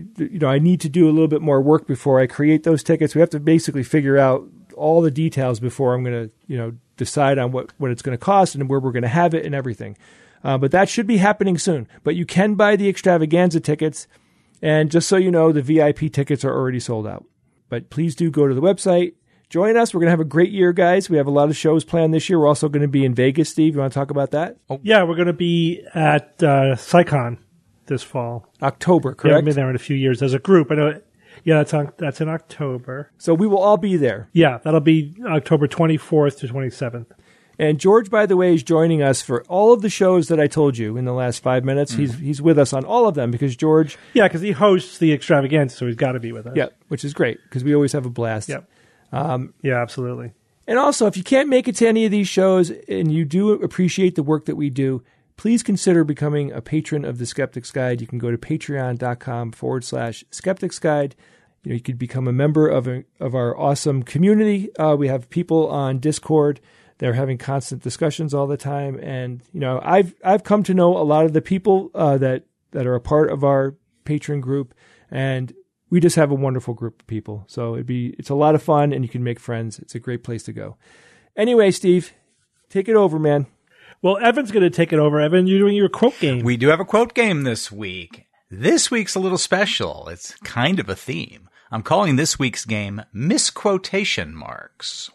need to do a little bit more work before I create those tickets. We have to basically figure out all the details before I'm going to decide on what it's going to cost and where we're going to have it and everything. But that should be happening soon. But you can buy the extravaganza tickets. And just so you know, the VIP tickets are already sold out. But please do go to the website. Join us. We're going to have a great year, guys. We have a lot of shows planned this year. We're also going to be in Vegas. Steve, you want to talk about that? Yeah, we're going to be at SciCon this fall. October, We correct? haven't been there in a few years as a group. I know. Yeah, that's in October. So we will all be there. Yeah, that'll be October 24th to 27th. And George, by the way, is joining us for all of the shows that I told you in the last 5 minutes. He's with us on all of them because George... Yeah, because he hosts the extravaganza, so he's got to be with us. Yeah, which is great because we always have a blast. Yep. Yeah, absolutely. And also, if you can't make it to any of these shows and you do appreciate the work that we do, please consider becoming a patron of The Skeptics Guide. You can go to patreon.com/Skeptics Guide. You could become a member of our awesome community. We have people on Discord They're having constant discussions all the time. And, I've come to know a lot of the people that are a part of our patron group, and we just have a wonderful group of people. So it's a lot of fun, and you can make friends. It's a great place to go. Anyway, Steve, take it over, man. Well, Evan's going to take it over. Evan, you're doing your quote game. We do have a quote game this week. This week's a little special. It's kind of a theme. I'm calling this week's game Misquotation Marks.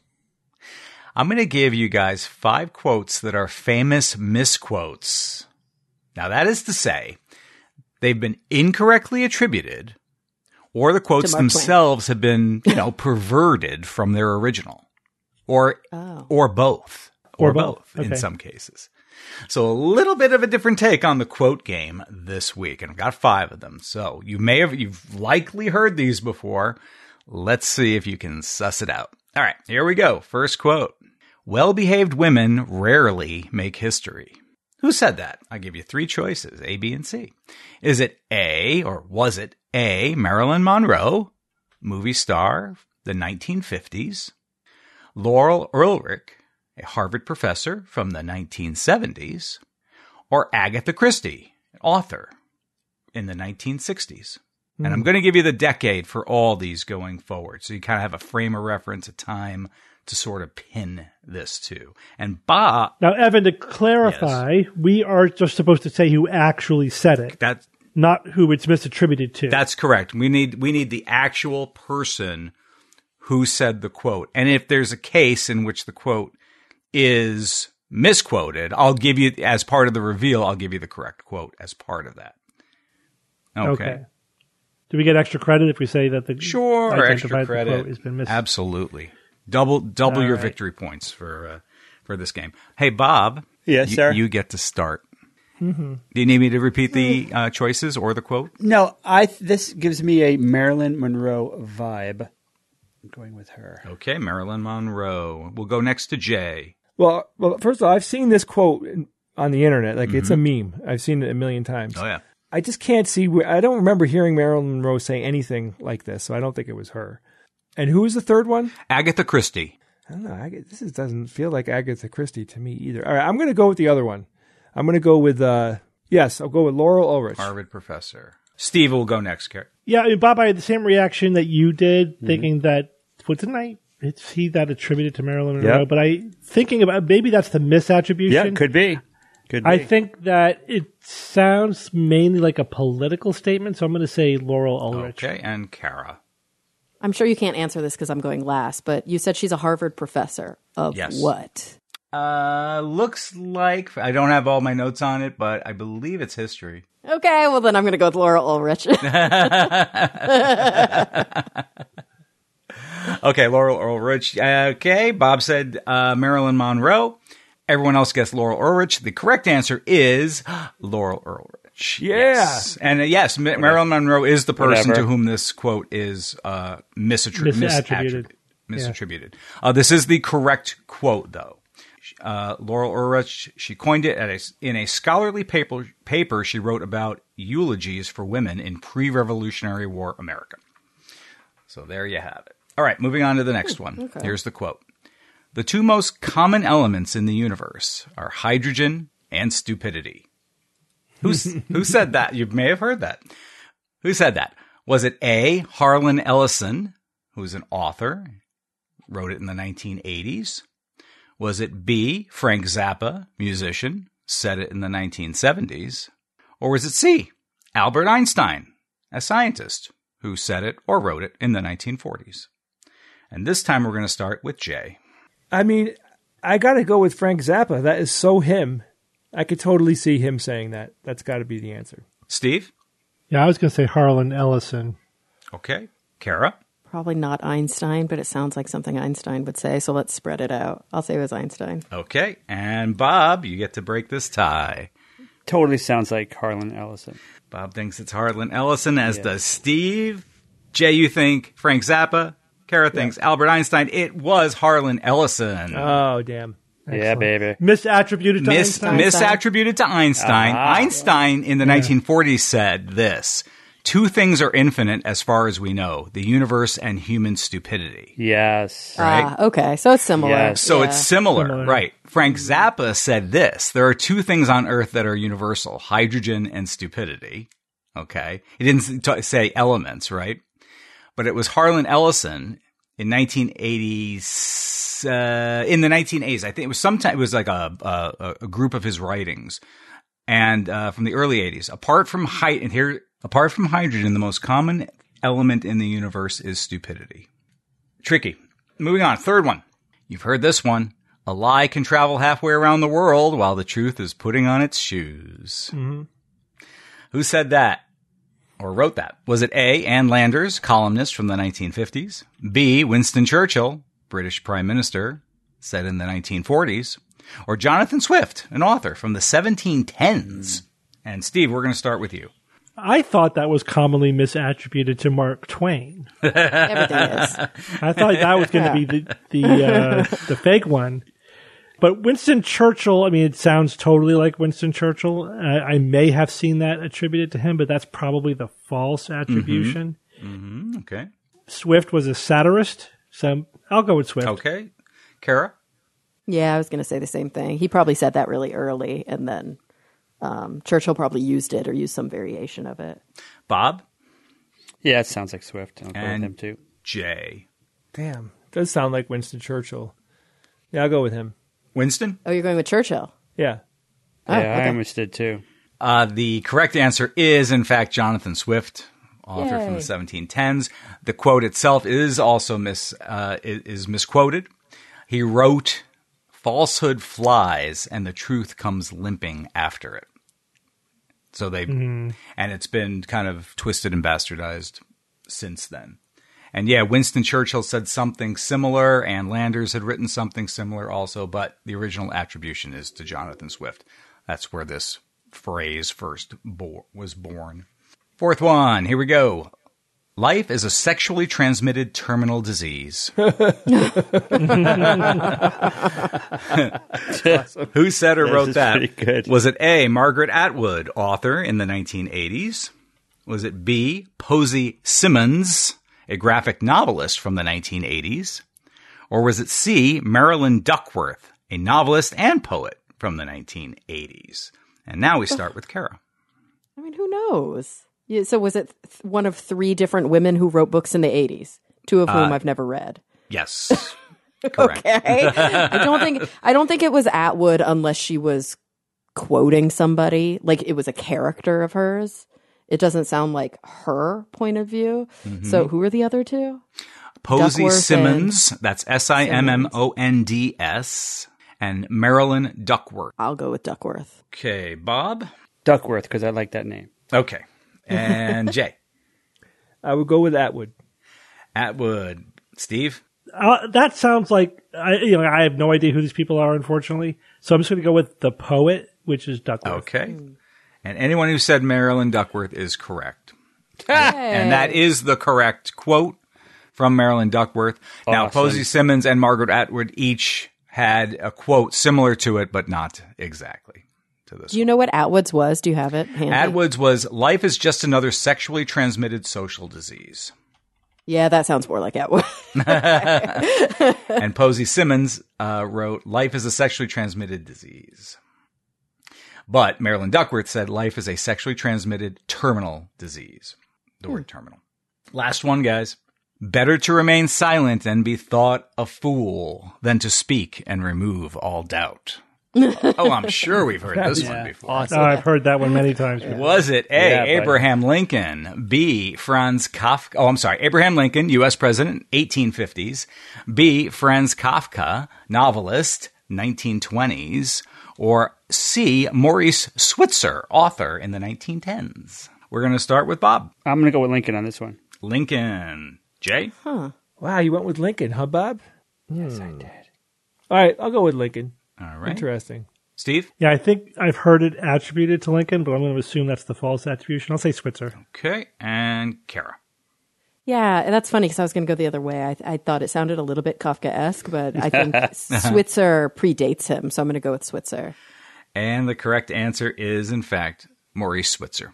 I'm going to give you guys 5 quotes that are famous misquotes. Now, that is to say, they've been incorrectly attributed, or the quotes themselves have been, perverted from their original, or both, or both in some cases. So a little bit of a different take on the quote game this week, and I've got 5 of them. So you've likely heard these before. Let's see if you can suss it out. All right, here we go. First quote. Well-behaved women rarely make history. Who said that? I'll give you 3 choices, A, B, and C. Is it A, or was it A, Marilyn Monroe, movie star, the 1950s, Laurel Ulrich, a Harvard professor from the 1970s, or Agatha Christie, an author in the 1960s? And I'm going to give you the decade for all these going forward, so you kind of have a frame of reference, a time to sort of pin this to. And Bob... Now, Evan, to clarify, yes, we are just supposed to say who actually said it. That's not who it's misattributed to. That's correct. We need the actual person who said the quote. And if there's a case in which the quote is misquoted, I'll give you, as part of the reveal, I'll give you the correct quote as part of that. Okay. Do we get extra credit if we say that the extra credit quote has been mis- Absolutely. Double your victory points for this game. Hey, Bob. Yes, sir. You get to start. Mm-hmm. Do you need me to repeat the choices or the quote? No, this gives me a Marilyn Monroe vibe. I'm going with her. Okay, Marilyn Monroe. We'll go next to Jay. Well, first of all, I've seen this quote on the internet. Like, it's a meme. I've seen it a million times. Oh, yeah. I just can't see. I don't remember hearing Marilyn Monroe say anything like this, so I don't think it was her. And who was the third one? Agatha Christie. I don't know. This doesn't feel like Agatha Christie to me either. All right, I'm going to go with the other one. I'm going to go with, I'll go with Laurel Ulrich. Harvard professor. Steve will go next, Kerry. Yeah, I mean, Bob, I had the same reaction that you did, thinking that, it's he that attributed to Marilyn Monroe, but thinking about, maybe that's the misattribution. Yeah, could be. I think that it sounds mainly like a political statement, so I'm going to say Laurel Ulrich. Okay, and Kara. I'm sure you can't answer this because I'm going last, but you said she's a Harvard professor of what? Looks like, I don't have all my notes on it, but I believe it's history. Okay, well then I'm going to go with Laurel Ulrich. Okay, Laurel Ulrich. Okay, Bob said Marilyn Monroe. Everyone else guessed Laurel Ulrich. The correct answer is Laurel Ulrich. Yeah. Yes. And yes, Marilyn Monroe is the person to whom this quote is misattributed. This is the correct quote, though. Laurel Ulrich, she coined it in a scholarly paper she wrote about eulogies for women in pre-Revolutionary War America. So there you have it. All right, moving on to the next one. Okay. Here's the quote. The 2 most common elements in the universe are hydrogen and stupidity. Who said that? You may have heard that. Who said that? Was it A, Harlan Ellison, who's an author, wrote it in the 1980s? Was it B, Frank Zappa, musician, said it in the 1970s? Or was it C, Albert Einstein, a scientist, who said it or wrote it in the 1940s? And this time we're going to start with Jay. I mean, I got to go with Frank Zappa. That is so him. I could totally see him saying that. That's got to be the answer. Steve? Yeah, I was going to say Harlan Ellison. Okay. Kara? Probably not Einstein, but it sounds like something Einstein would say, so let's spread it out. I'll say it was Einstein. Okay. And Bob, you get to break this tie. Totally sounds like Harlan Ellison. Bob thinks it's Harlan Ellison, as does Steve. Jay, you think Frank Zappa. Kara thinks Albert Einstein. It was Harlan Ellison. Oh, damn. Excellent. Yeah, baby. Misattributed to Einstein. Misattributed to Einstein. Einstein in the 1940s said this. Two things are infinite as far as we know, the universe and human stupidity. Yes. Right? Okay, so it's similar. Yes. So Yeah. it's similar, right? Frank Zappa said this. There are two things on Earth that are universal, hydrogen and stupidity. Okay. He didn't say elements, right? But it was Harlan Ellison in 1980s, in the 1980s. I think it was sometime, it was like a group of his writings. And from the early 80s, apart from hydrogen, the most common element in the universe is stupidity. Tricky. Moving on. Third one. You've heard this one. A lie can travel halfway around the world while the truth is putting on its shoes. Mm-hmm. Who said that or wrote that? Was it A, Ann Landers, columnist from the 1950s? B, Winston Churchill, British Prime Minister, said in the 1940s? Or Jonathan Swift, an author from the 1710s? And Steve, we're going to start with you. I thought that was commonly misattributed to Mark Twain. Everything is. I thought that was going to be the fake one. But Winston Churchill, I mean, it sounds totally like Winston Churchill. I may have seen that attributed to him, but that's probably the false attribution. Mm-hmm. Okay. Swift was a satirist, so I'll go with Swift. Okay. Kara? Yeah, I was going to say the same thing. He probably said that really early, and then Churchill probably used it or used some variation of it. Bob? Yeah, it sounds like Swift. I'll go with him too. Jay? Damn. Does sound like Winston Churchill. Yeah, I'll go with him. Winston? Oh, you're going with Churchill? Yeah. Oh, Yeah, okay. I almost did too. The correct answer is, in fact, Jonathan Swift, author from the 1710s. The quote itself is also misquoted. He wrote, "Falsehood flies and the truth comes limping after it." So and it's been kind of twisted and bastardized since then. And yeah, Winston Churchill said something similar, and Landers had written something similar also, but the original attribution is to Jonathan Swift. That's where this phrase first was born. Fourth one, here we go. Life is a sexually transmitted terminal disease. Who said or wrote that? Pretty good. Was it A, Margaret Atwood, author in the 1980s? Was it B, Posey Simmons, a graphic novelist from the 1980s? Or was it C, Marilyn Duckworth, a novelist and poet from the 1980s? And now we start with Kara. I mean, who knows? Yeah, so was it one of three different women who wrote books in the 80s, two of whom I've never read? Yes. Correct. Okay. I don't think it was Atwood unless she was quoting somebody, like it was a character of hers. It doesn't sound like her point of view. Mm-hmm. So who are the other two? Posey Duckworth Simmons, that's Simmonds, and Marilyn Duckworth. I'll go with Duckworth. Okay, Bob? Duckworth, because I like that name. Okay. And Jay? I would go with Atwood. Atwood. Steve? That sounds like, I have no idea who these people are, unfortunately. So I'm just going to go with the poet, which is Duckworth. Okay. And anyone who said Marilyn Duckworth is correct. And that is the correct quote from Marilyn Duckworth. Now, Awesome. Posey Simmons and Margaret Atwood each had a quote similar to it, but not exactly to this. Do you know what Atwood's was? Do you have it handy? Atwood's was, life is just another sexually transmitted social disease. Yeah, that sounds more like Atwood. And Posey Simmons wrote, life is a sexually transmitted disease. But Marilyn Duckworth said life is a sexually transmitted terminal disease. The word terminal. Last one, guys. Better to remain silent and be thought a fool than to speak and remove all doubt. Oh, I'm sure we've heard this one before. Awesome. I've heard that one many times before. Was it A, Yeah, buddy. Abraham Lincoln, B, Franz Kafka, Abraham Lincoln, U.S. President, 1850s, B, Franz Kafka, novelist, 1920s, or C, Maurice Switzer, author in the 1910s? We're going to start with Bob. I'm going to go with Lincoln on this one. Lincoln. Jay? Wow, you went with Lincoln, huh, Bob? Yes, I did. All right, I'll go with Lincoln. All right. Interesting. Steve? Yeah, I think I've heard it attributed to Lincoln, but I'm going to assume that's the false attribution. I'll say Switzer. Okay. And Kara? Yeah, and that's funny because I was going to go the other way. I thought it sounded a little bit Kafka-esque, but I think Switzer predates him, so I'm going to go with Switzer. And the correct answer is, in fact, Maurice Switzer.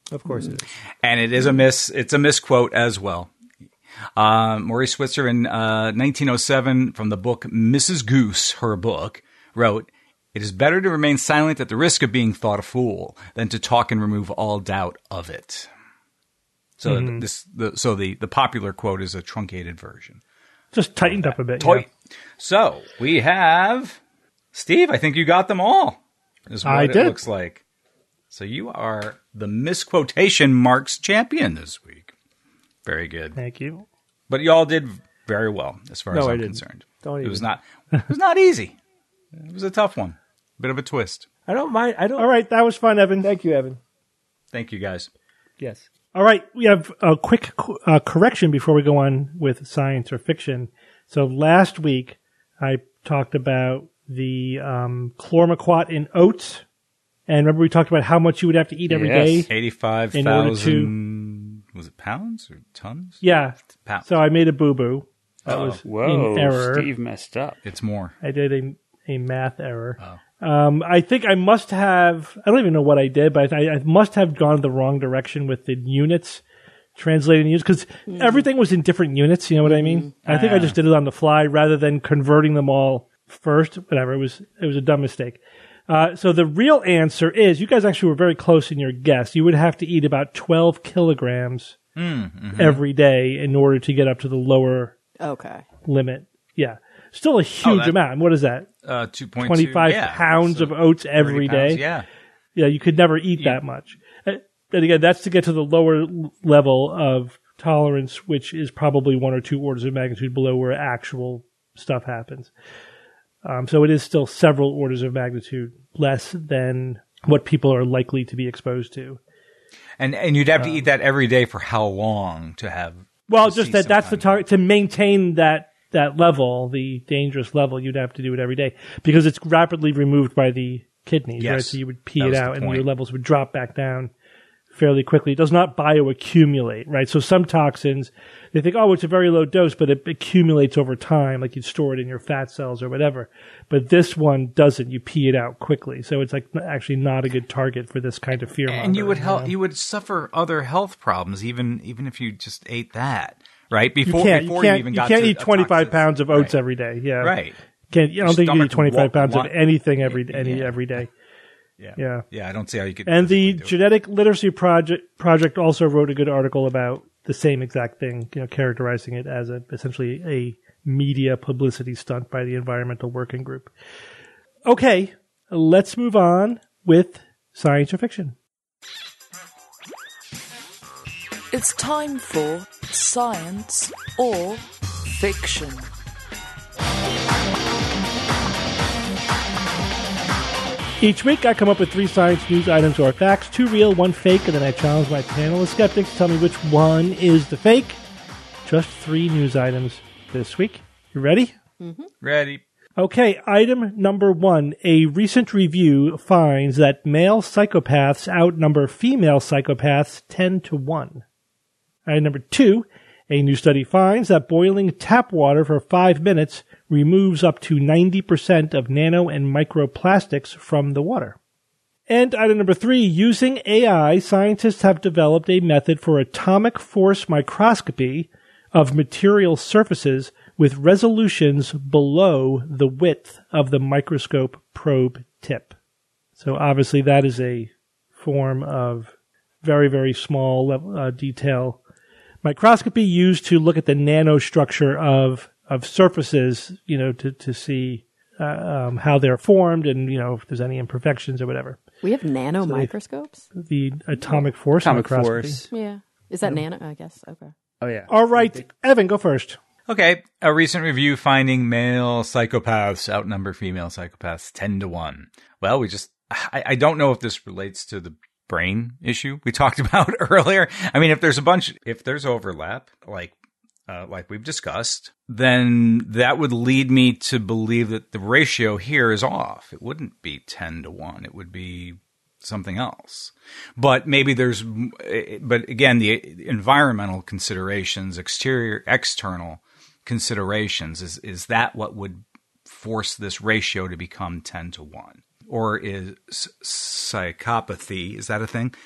Of course it is. And it's a misquote as well. Maurice Switzer in 1907 from the book Mrs. Goose, her book, wrote, "It is better to remain silent at the risk of being thought a fool than to talk and remove all doubt of it." So the popular quote is a truncated version. Just tightened up a bit. Toy. Yeah. So we have Steve. I think you got them all. Is what I it did. looks like. So you are the misquotation marks champion this week. Very good. Thank you. But you all did very well as far as I'm concerned. Don't It was not easy. It was a tough one. Bit of a twist. I don't mind. All right, that was fun, Evan. Thank you, Evan. Thank you guys. Yes. All right, we have a quick correction before we go on with science or fiction. So last week I talked about the chlormequat in oats, and remember we talked about how much you would have to eat every day. 85,000. Was it pounds or tons? Yeah. Pounds. So I made a boo-boo. That was in error. Steve messed up. It's more. I did a math error. I think I must have, I don't even know what I did, but I must have gone the wrong direction with the units, translating units, because everything was in different units, you know what I mean? I think I just did it on the fly rather than converting them all first. Whatever, it was a dumb mistake. So the real answer is, you guys actually were very close in your guess. You would have to eat about 12 kilograms every day in order to get up to the lower limit. Yeah. Still a huge amount. What is that? 2.2. 25 pounds of oats every day. Yeah. Yeah, you could never eat that much. And again, that's to get to the lower level of tolerance, which is probably 1 or 2 orders of magnitude below where actual stuff happens. So it is still several orders of magnitude less than what people are likely to be exposed to. And you'd have to eat that every day for how long to have? Well, just that's the target. To maintain that level, the dangerous level, you'd have to do it every day because it's rapidly removed by the kidneys, right? So you would pee it out and your levels would drop back down fairly quickly. It does not bioaccumulate, right? So some toxins, they think, oh, it's a very low dose, but it accumulates over time, like you store it in your fat cells or whatever. But this one doesn't. You pee it out quickly. So it's like actually not a good target for this kind of fear mongering. And you would suffer other health problems even if you just ate that, right? You can't eat 25 pounds of oats every day. Yeah. Right. I don't think you can eat 25 pounds of anything every day. Yeah. I don't see how you could. And the Genetic Literacy Project also wrote a good article about the same exact thing, characterizing it as essentially a media publicity stunt by the Environmental Working Group. Okay, let's move on with science or fiction. It's time for science or fiction. Each week, I come up with 3 science news items or facts, 2 real, 1 fake, and then I challenge my panel of skeptics to tell me which one is the fake. Just 3 news items this week. You ready? Mm-hmm. Ready. Okay, item number 1. A recent review finds that male psychopaths outnumber female psychopaths 10-1. Item number 2. A new study finds that boiling tap water for 5 minutes removes up to 90% of nano and microplastics from the water. And item number 3, using AI, scientists have developed a method for atomic force microscopy of material surfaces with resolutions below the width of the microscope probe tip. So obviously that is a form of very, very small level, detail microscopy used to look at the nanostructure of surfaces, to see how they're formed and, if there's any imperfections or whatever. We have nano microscopes? The atomic force microscopy. Yeah. Is that nano? I guess. Okay. Oh, yeah. All right. Evan, go first. Okay. A recent review finding male psychopaths outnumber female psychopaths 10-1. Well, I don't know if this relates to the brain issue we talked about earlier. I mean, if there's overlap, like we've discussed, then that would lead me to believe that the ratio here is off. It wouldn't be 10-1. It would be something else. But maybe but again, the environmental considerations, external considerations, is that what would force this ratio to become 10-1? or is psychopathy. Is that a thing?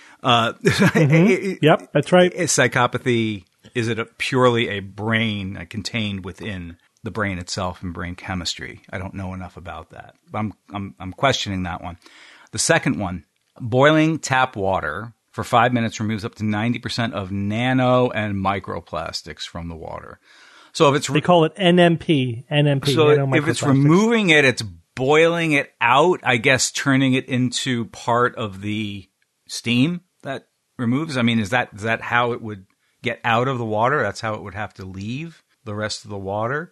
Yep, that's right. Is psychopathy, is it purely a brain contained within the brain itself and brain chemistry? I don't know enough about that. I'm questioning that one. The second one, boiling tap water for 5 minutes removes up to 90% of nano and microplastics from the water. So if it's They call it NMP. so if it's removing it, it's boiling it out, I guess turning it into part of the steam that removes. I mean, is that how it would get out of the water? That's how it would have to leave the rest of the water?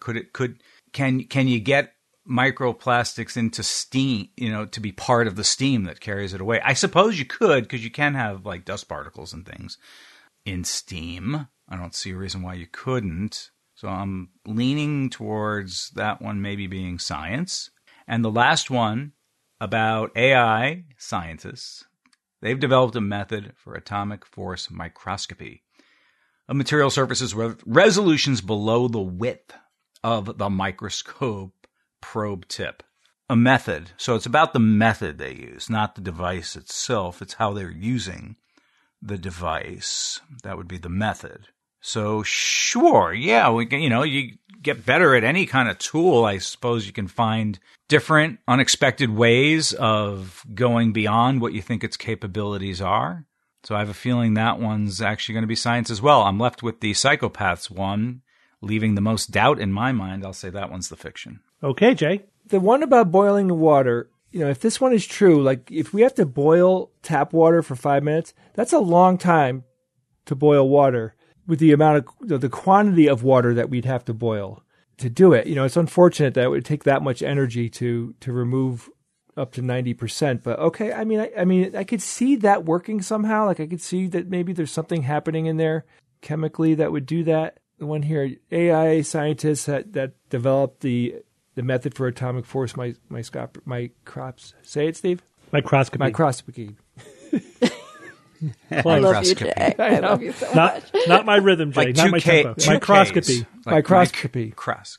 Can you get microplastics into steam, to be part of the steam that carries it away? I suppose you could, because you can have like dust particles and things in steam. I don't see a reason why you couldn't. So I'm leaning towards that one maybe being science. And the last one about AI scientists, they've developed a method for atomic force microscopy of material surfaces with resolutions below the width of the microscope probe tip. A method. So it's about the method they use, not the device itself. It's how they're using the device. That would be the method. So sure, yeah, you get better at any kind of tool. I suppose you can find different unexpected ways of going beyond what you think its capabilities are. So I have a feeling that one's actually going to be science as well. I'm left with the psychopaths one, leaving the most doubt in my mind. I'll say that one's the fiction. Okay, Jay. The one about boiling the water, if this one is true, like if we have to boil tap water for 5 minutes, that's a long time to boil water with the amount of the quantity of water that we'd have to boil to do it. It's unfortunate that it would take that much energy to remove up to 90%. But okay, I mean, I could see that working somehow. Like I could see that maybe there's something happening in there chemically that would do that. The one here, AI scientists that developed the method for atomic force microscopy. Say it, Steve. Microscopy. I love you, Jay. I love you so much. Not my rhythm, Jay. Like not my tempo. Microscopy. Microscopy.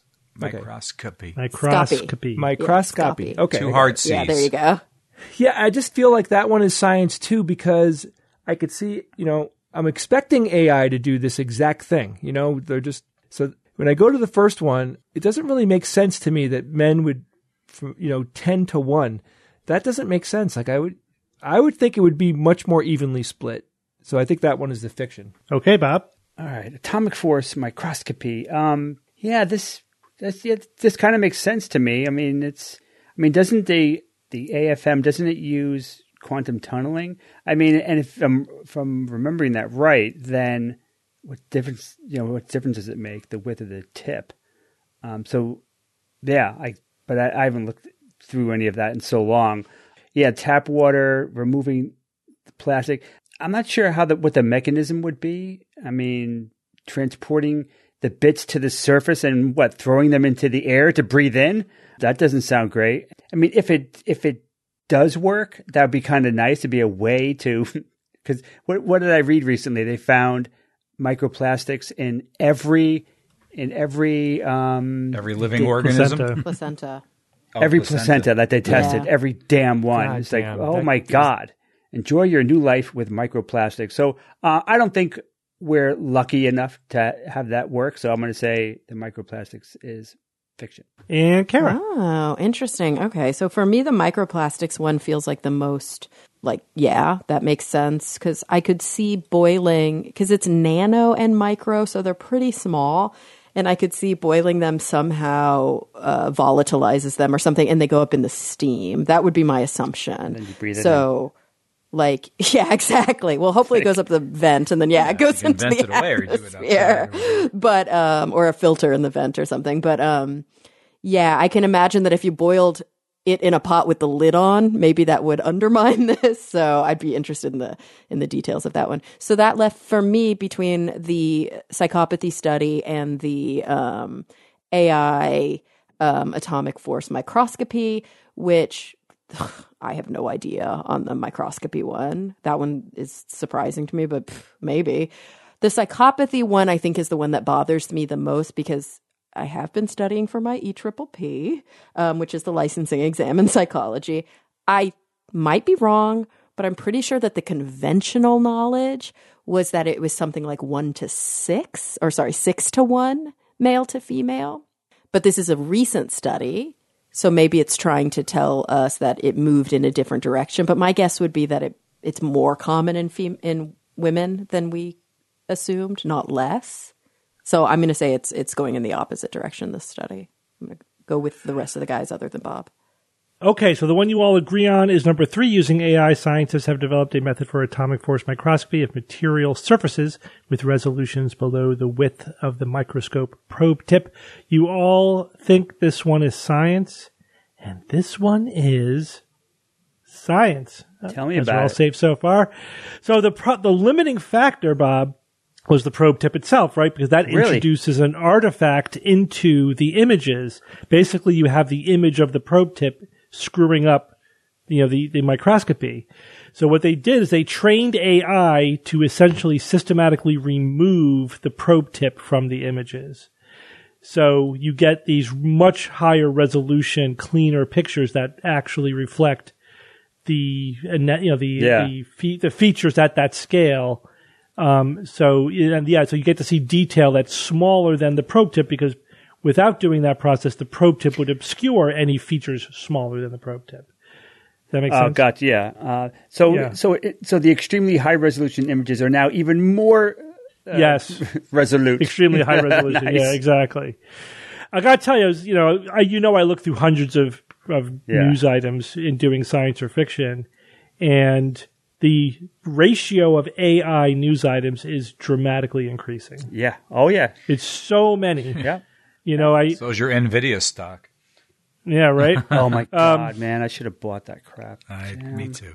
Microscopy. Okay. Two hard C's. Yeah, there you go. Yeah, I just feel like that one is science too, because I could see, I'm expecting AI to do this exact thing. They're just, so when I go to the first one, it doesn't really make sense to me that men would, 10 to 1. That doesn't make sense. Like I would think it would be much more evenly split. So I think that one is the fiction. Okay, Bob. All right, atomic force microscopy. This kind of makes sense to me. Doesn't the AFM, doesn't it use quantum tunneling? And if I'm remembering that right, then what difference does it make, the width of the tip? I haven't looked through any of that in so long. Yeah, tap water, removing the plastic. I'm not sure what the mechanism would be. Transporting the bits to the surface and throwing them into the air to breathe in? That doesn't sound great. If it does work, that would be kind of nice to be a way to, because what did I read recently? They found microplastics in every living organism. Placenta. Every placenta that they tested, every damn one. God it's damn, like, oh my God, enjoy your new life with microplastics. So I don't think we're lucky enough to have that work. So I'm going to say the microplastics is fiction. And Kara. Oh, interesting. Okay. So for me, the microplastics one feels like the most that makes sense, because I could see boiling, because it's nano and micro, so they're pretty small. And I could see boiling them somehow volatilizes them or something, and they go up in the steam. That would be my assumption. And then you breathe it in. Yeah, exactly. Well, hopefully it goes up the vent, and then it goes into the atmosphere. But or a filter in the vent or something. But I can imagine that if you boiled it in a pot with the lid on, maybe that would undermine this. So I'd be interested in the details of that one. So that left for me between the psychopathy study and the AI atomic force microscopy, which I have no idea on the microscopy one. That one is surprising to me, but maybe. The psychopathy one, I think, is the one that bothers me the most, because I have been studying for my EPPP, which is the licensing exam in psychology. I might be wrong, but I'm pretty sure that the conventional knowledge was that it was something like 6 to 1 male to female. But this is a recent study, so maybe it's trying to tell us that it moved in a different direction. But my guess would be that it's more common in women than we assumed, not less. So I'm going to say it's going in the opposite direction, this study. I'm going to go with the rest of the guys other than Bob. Okay, so the one you all agree on is number 3. Using AI, scientists have developed a method for atomic force microscopy of material surfaces with resolutions below the width of the microscope probe tip. You all think this one is science, and this one is science. Tell me As we're about all it. safe so far. So the limiting factor, Bob, was the probe tip itself, right? Because that Really? introduces an artifact into the images. Basically, you have the image of the probe tip screwing up, the microscopy. So what they did is they trained AI to essentially systematically remove the probe tip from the images. So you get these much higher resolution, cleaner pictures that actually reflect the features at that scale. So you get to see detail that's smaller than the probe tip, because without doing that process, the probe tip would obscure any features smaller than the probe tip. Does that make sense? Oh, gotcha. Yeah. So the extremely high resolution images are now even more yes, resolute. extremely high resolution. Nice. Yeah, exactly. I got to tell you, I look through hundreds of news items in doing science or fiction, and the ratio of AI news items is dramatically increasing. Yeah. Oh, yeah. It's so many. Yeah. So is your NVIDIA stock. Yeah, right? Oh, my God, man. I should have bought that crap. Me too.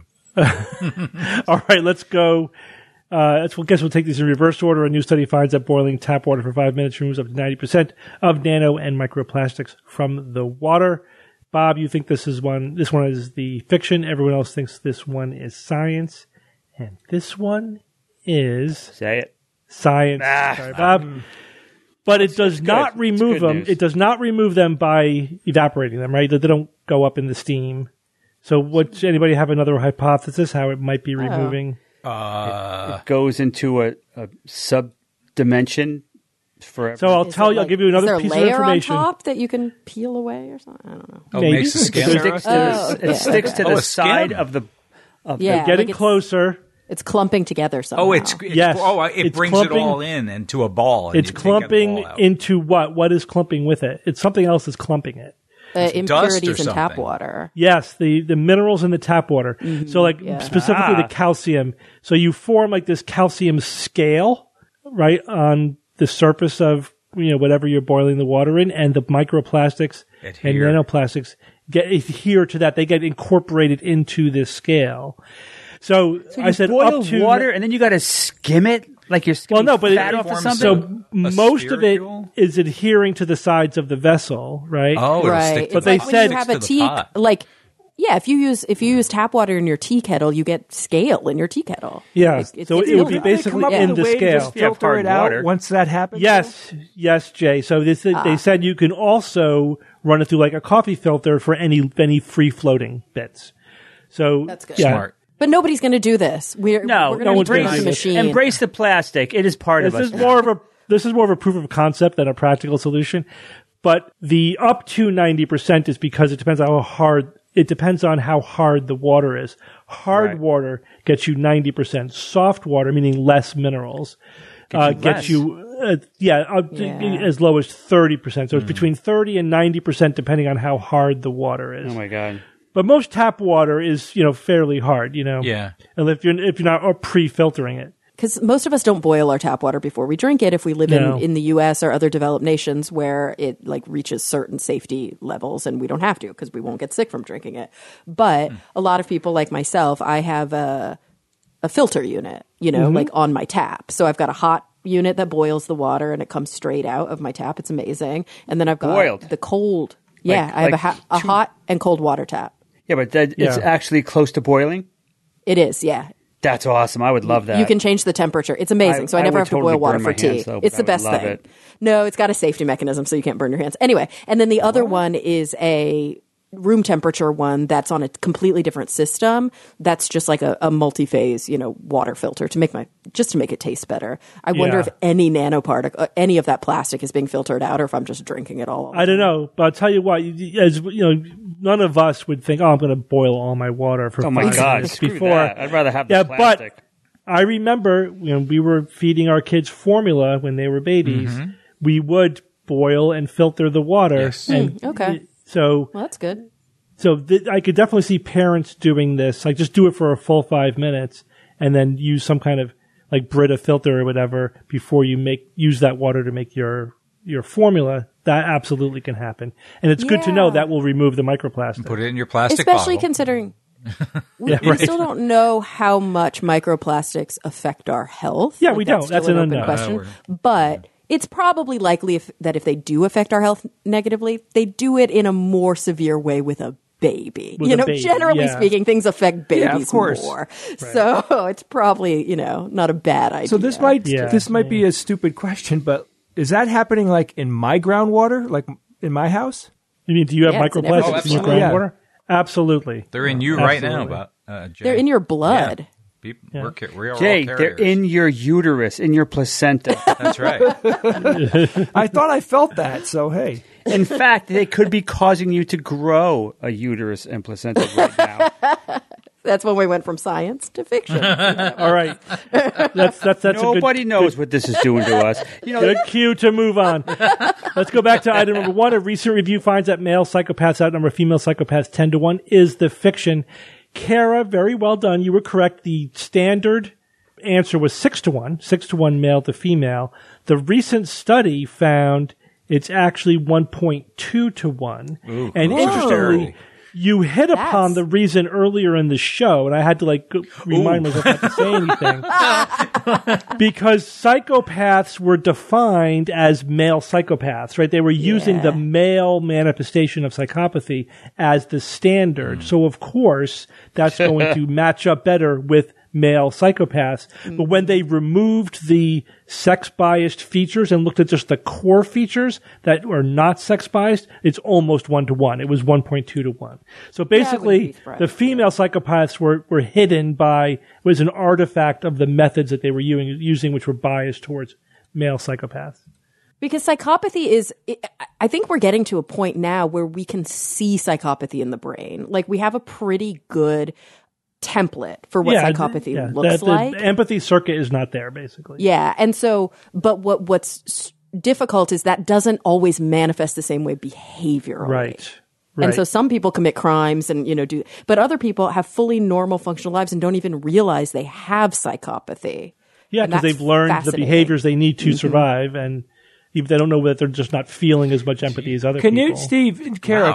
All right, let's go. Guess we'll take these in reverse order. A new study finds that boiling tap water for 5 minutes removes up to 90% of nano and microplastics from the water. Bob, you think this one is the fiction. Everyone else thinks this one is science. And this one is Say it. science. Sorry, Bob. But it does not remove them. news. It does not remove them by evaporating them, right? They don't go up in the steam. So anybody have another hypothesis how it might be removing? It goes into a sub-dimension forever. So I'll give you another piece is of there a layer information. on top that you can peel away or something? I don't know. Oh, Maybe. makes the skin It sticks to interesting. the, it sticks to the a side skin. of the... Yeah, Getting like it's- closer. It's clumping together somehow. Oh, it It's brings clumping. it all in into a ball. And It's you can't get clumping it all out. into what? What is clumping with it? It's something else is clumping it. dust or impurities in tap something. water. Yes, the minerals in the tap water. So yeah. specifically the calcium. So you form like this calcium scale, right, on the surface of whatever you're boiling the water in, and the microplastics Adhere. and nanoplastics adhere to that. They get incorporated into this scale. So You I said boil up to water and then you got to skim it like you're skimming fat off of forms something? so A most of it spherical? is adhering to the sides of the vessel, right? Oh, it'll Right. stick It's to But they like when said- you have sticks a to the tea, pot. like, yeah, if you use tap water in your tea kettle, you get scale in your tea kettle. Yeah. So it would be Didn't they basically come up in with the a way to scale. just Yeah, filter hard it out water. once that happens? Yes, Jay. So they said you can also run it through like a coffee filter for any free floating bits. So That's good. Yeah. Smart. But nobody's going to do this. We're No, going to one's embrace gonna the do this. machine. Embrace the plastic. It is part of This us. is more of a proof of concept than a practical solution. But the up to 90% is because it depends on how hard the water is. Hard Right. water gets you 90%. Soft water, meaning less minerals, gets less. you as low as 30%. So it's between 30 and 90% depending on how hard the water is. Oh my God. But most tap water is, fairly hard, Yeah. And if you're not pre-filtering it. Because most of us don't boil our tap water before we drink it if we live No. in the U.S. or other developed nations where it reaches certain safety levels, and we don't have to because we won't get sick from drinking it. But a lot of people like myself, I have a filter unit, like on my tap. So I've got a hot unit that boils the water and it comes straight out of my tap. It's amazing. And then I've got Boiled? the cold. Yeah, I have a hot and cold water tap. Yeah, but it's Yeah. actually close to boiling? It is, yeah. That's awesome. I would love that. You can change the temperature. It's amazing. So I I never would have to totally boil water burn for my tea. hands, though, but It's I the would best love thing. it. No, it's got a safety mechanism so you can't burn your hands. Anyway, and then the other one is a room temperature one that's on a completely different system. That's just like a multi-phase, water filter to make it taste better. I wonder if any nanoparticle, any of that plastic is being filtered out, or if I'm just drinking it all. I don't know, but I'll tell you what. As none of us would think, I'm going to boil all my water for 5 minutes before. That. I'd rather have the plastic. But I remember when we were feeding our kids formula when they were babies, we would boil and filter the water. Yes. And okay. So well, that's good. So I could definitely see parents doing this. Like, just do it for a full 5 minutes and then use some kind of like Brita filter or whatever before you use that water to make your formula. That absolutely can happen. And it's good to know that will remove the microplastic. Put it in your plastic Especially bottle. considering we still don't know how much microplastics affect our health. Yeah, we don't. That's an unknown question. But it's probably likely that if they do affect our health negatively, they do it in a more severe way with a baby. Generally speaking, things affect babies more. Right. So it's probably, not a bad idea. So this might be a stupid question, but is that happening like in my groundwater, like in my house? You mean, do you have microplastics in your groundwater? Absolutely. They're in you right now, Jay. They're in your blood. Yeah. We are Jay, all they're in your uterus, in your placenta. That's right. I thought I felt that, so hey. In fact, they could be causing you to grow a uterus and placenta right now. That's when we went from science to fiction. All right. That's Nobody knows what this is doing to us. Good cue to move on. Let's go back to item number 1. A recent review finds that male psychopaths outnumber female psychopaths 10-1 is the fiction. Kara, very well done. You were correct. The standard answer was 6-1, 6-1 male to female. The recent study found it's actually 1.2-1. Ooh, and interestingly, you hit upon the reason earlier in the show, and I had to remind myself not to say anything. Because psychopaths were defined as male psychopaths, right? They were using the male manifestation of psychopathy as the standard. So of course, that's going to match up better with male psychopaths. But when they removed the sex-biased features and looked at just the core features that are not sex-biased, it's almost 1-1. It was 1.2-1. So basically, the female psychopaths were hidden was an artifact of the methods that they were using, which were biased towards male psychopaths. Because psychopathy I think we're getting to a point now where we can see psychopathy in the brain. Like, we have a pretty good template for what psychopathy looks like. The empathy circuit is not there, basically. Yeah. And so, but what's difficult is that doesn't always manifest the same way behaviorally. Right. And so some people commit crimes and, but other people have fully normal functional lives and don't even realize they have psychopathy. Yeah, because they've learned the behaviors they need to survive, and even they don't know that they're just not feeling as much empathy as other people. Steve and Kara,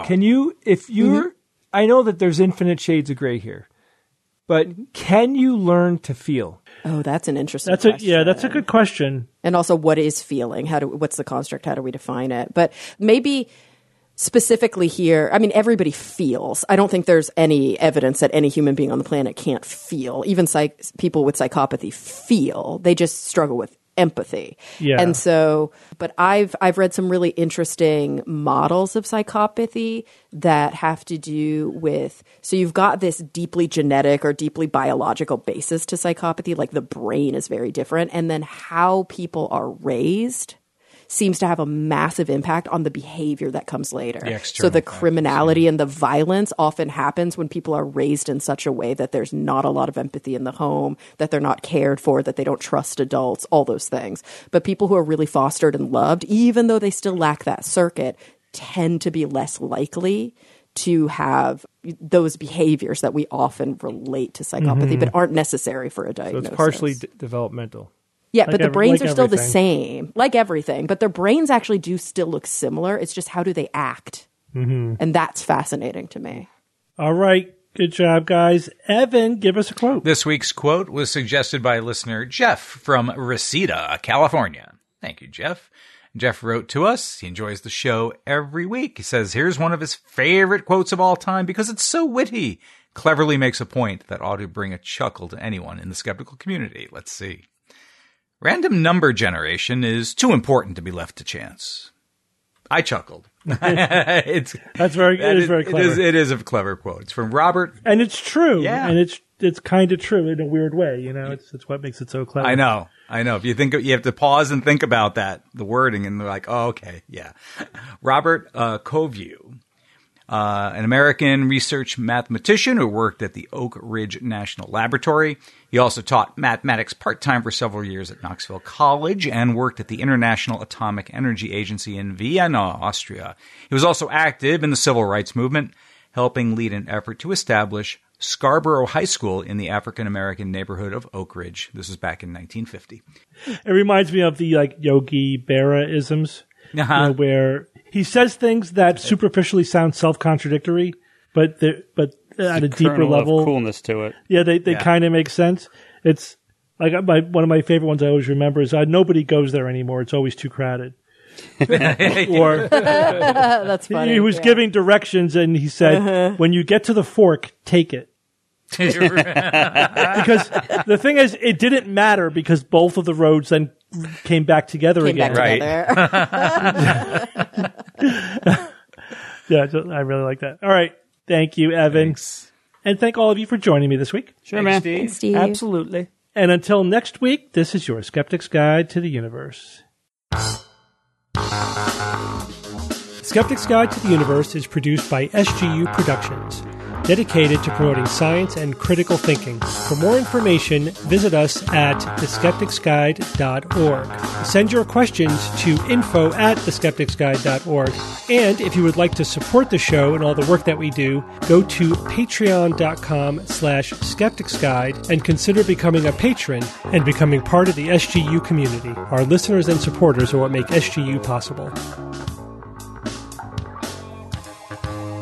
I know that there's infinite shades of gray here. But can you learn to feel? Oh, that's an interesting question. That's a good question. And also, what is feeling? What's the construct? How do we define it? But maybe specifically here, I mean, everybody feels. I don't think there's any evidence that any human being on the planet can't feel. Even people with psychopathy feel. They just struggle with empathy. Yeah. And so, but I've read some really interesting models of psychopathy that have to do with, so you've got this deeply genetic or deeply biological basis to psychopathy, like the brain is very different. And then how people are raised seems to have a massive impact on the behavior that comes later. So the criminality and the violence often happens when people are raised in such a way that there's not a lot of empathy in the home, that they're not cared for, that they don't trust adults, all those things. But people who are really fostered and loved, even though they still lack that circuit, tend to be less likely to have those behaviors that we often relate to psychopathy, but aren't necessary for a diagnosis. So it's partially developmental. Yeah, but the brains are still the same, like everything. But their brains actually do still look similar. It's just how do they act? And that's fascinating to me. All right. Good job, guys. Evan, give us a quote. This week's quote was suggested by listener Jeff from Reseda, California. Thank you, Jeff. Jeff wrote to us. He enjoys the show every week. He says, here's one of his favorite quotes of all time because it's so witty. Cleverly makes a point that ought to bring a chuckle to anyone in the skeptical community. Let's see. Random number generation is too important to be left to chance. I chuckled. That's very good. It is very clever. It is a clever quote. It's from Robert. And it's true. Yeah. And it's kind of true in a weird way. You know, it's what makes it so clever. I know. If you think, you have to pause and think about that, the wording, and they're like, oh, okay, yeah. Robert Koview, an American research mathematician who worked at the Oak Ridge National Laboratory. He also taught mathematics part-time for several years at Knoxville College and worked at the International Atomic Energy Agency in Vienna, Austria. He was also active in the civil rights movement, helping lead an effort to establish Scarborough High School in the African-American neighborhood of Oak Ridge. This was back in 1950. It reminds me of the Yogi Berra-isms, where he says things that superficially sound self-contradictory, but at a deeper level, of coolness to it. Yeah, they kind of make sense. It's like one of my favorite ones I always remember is nobody goes there anymore. It's always too crowded. Or That's funny. He was giving directions and he said, when you get to the fork, take it. Because the thing is, it didn't matter because both of the roads then came back together again. Right. Yeah, I really like that. All right. Thank you, Evan. Thanks. And thank all of you for joining me this week. Sure, man. Thanks, Steve. Absolutely. And until next week, this is your Skeptic's Guide to the Universe. Skeptic's Guide to the Universe is produced by SGU Productions, dedicated to promoting science and critical thinking. For more information, visit us at theskepticsguide.org. Send your questions to info@theskepticsguide.org. And if you would like to support the show and all the work that we do, go to patreon.com/skepticsguide and consider becoming a patron and becoming part of the SGU community. Our listeners and supporters are what make SGU possible.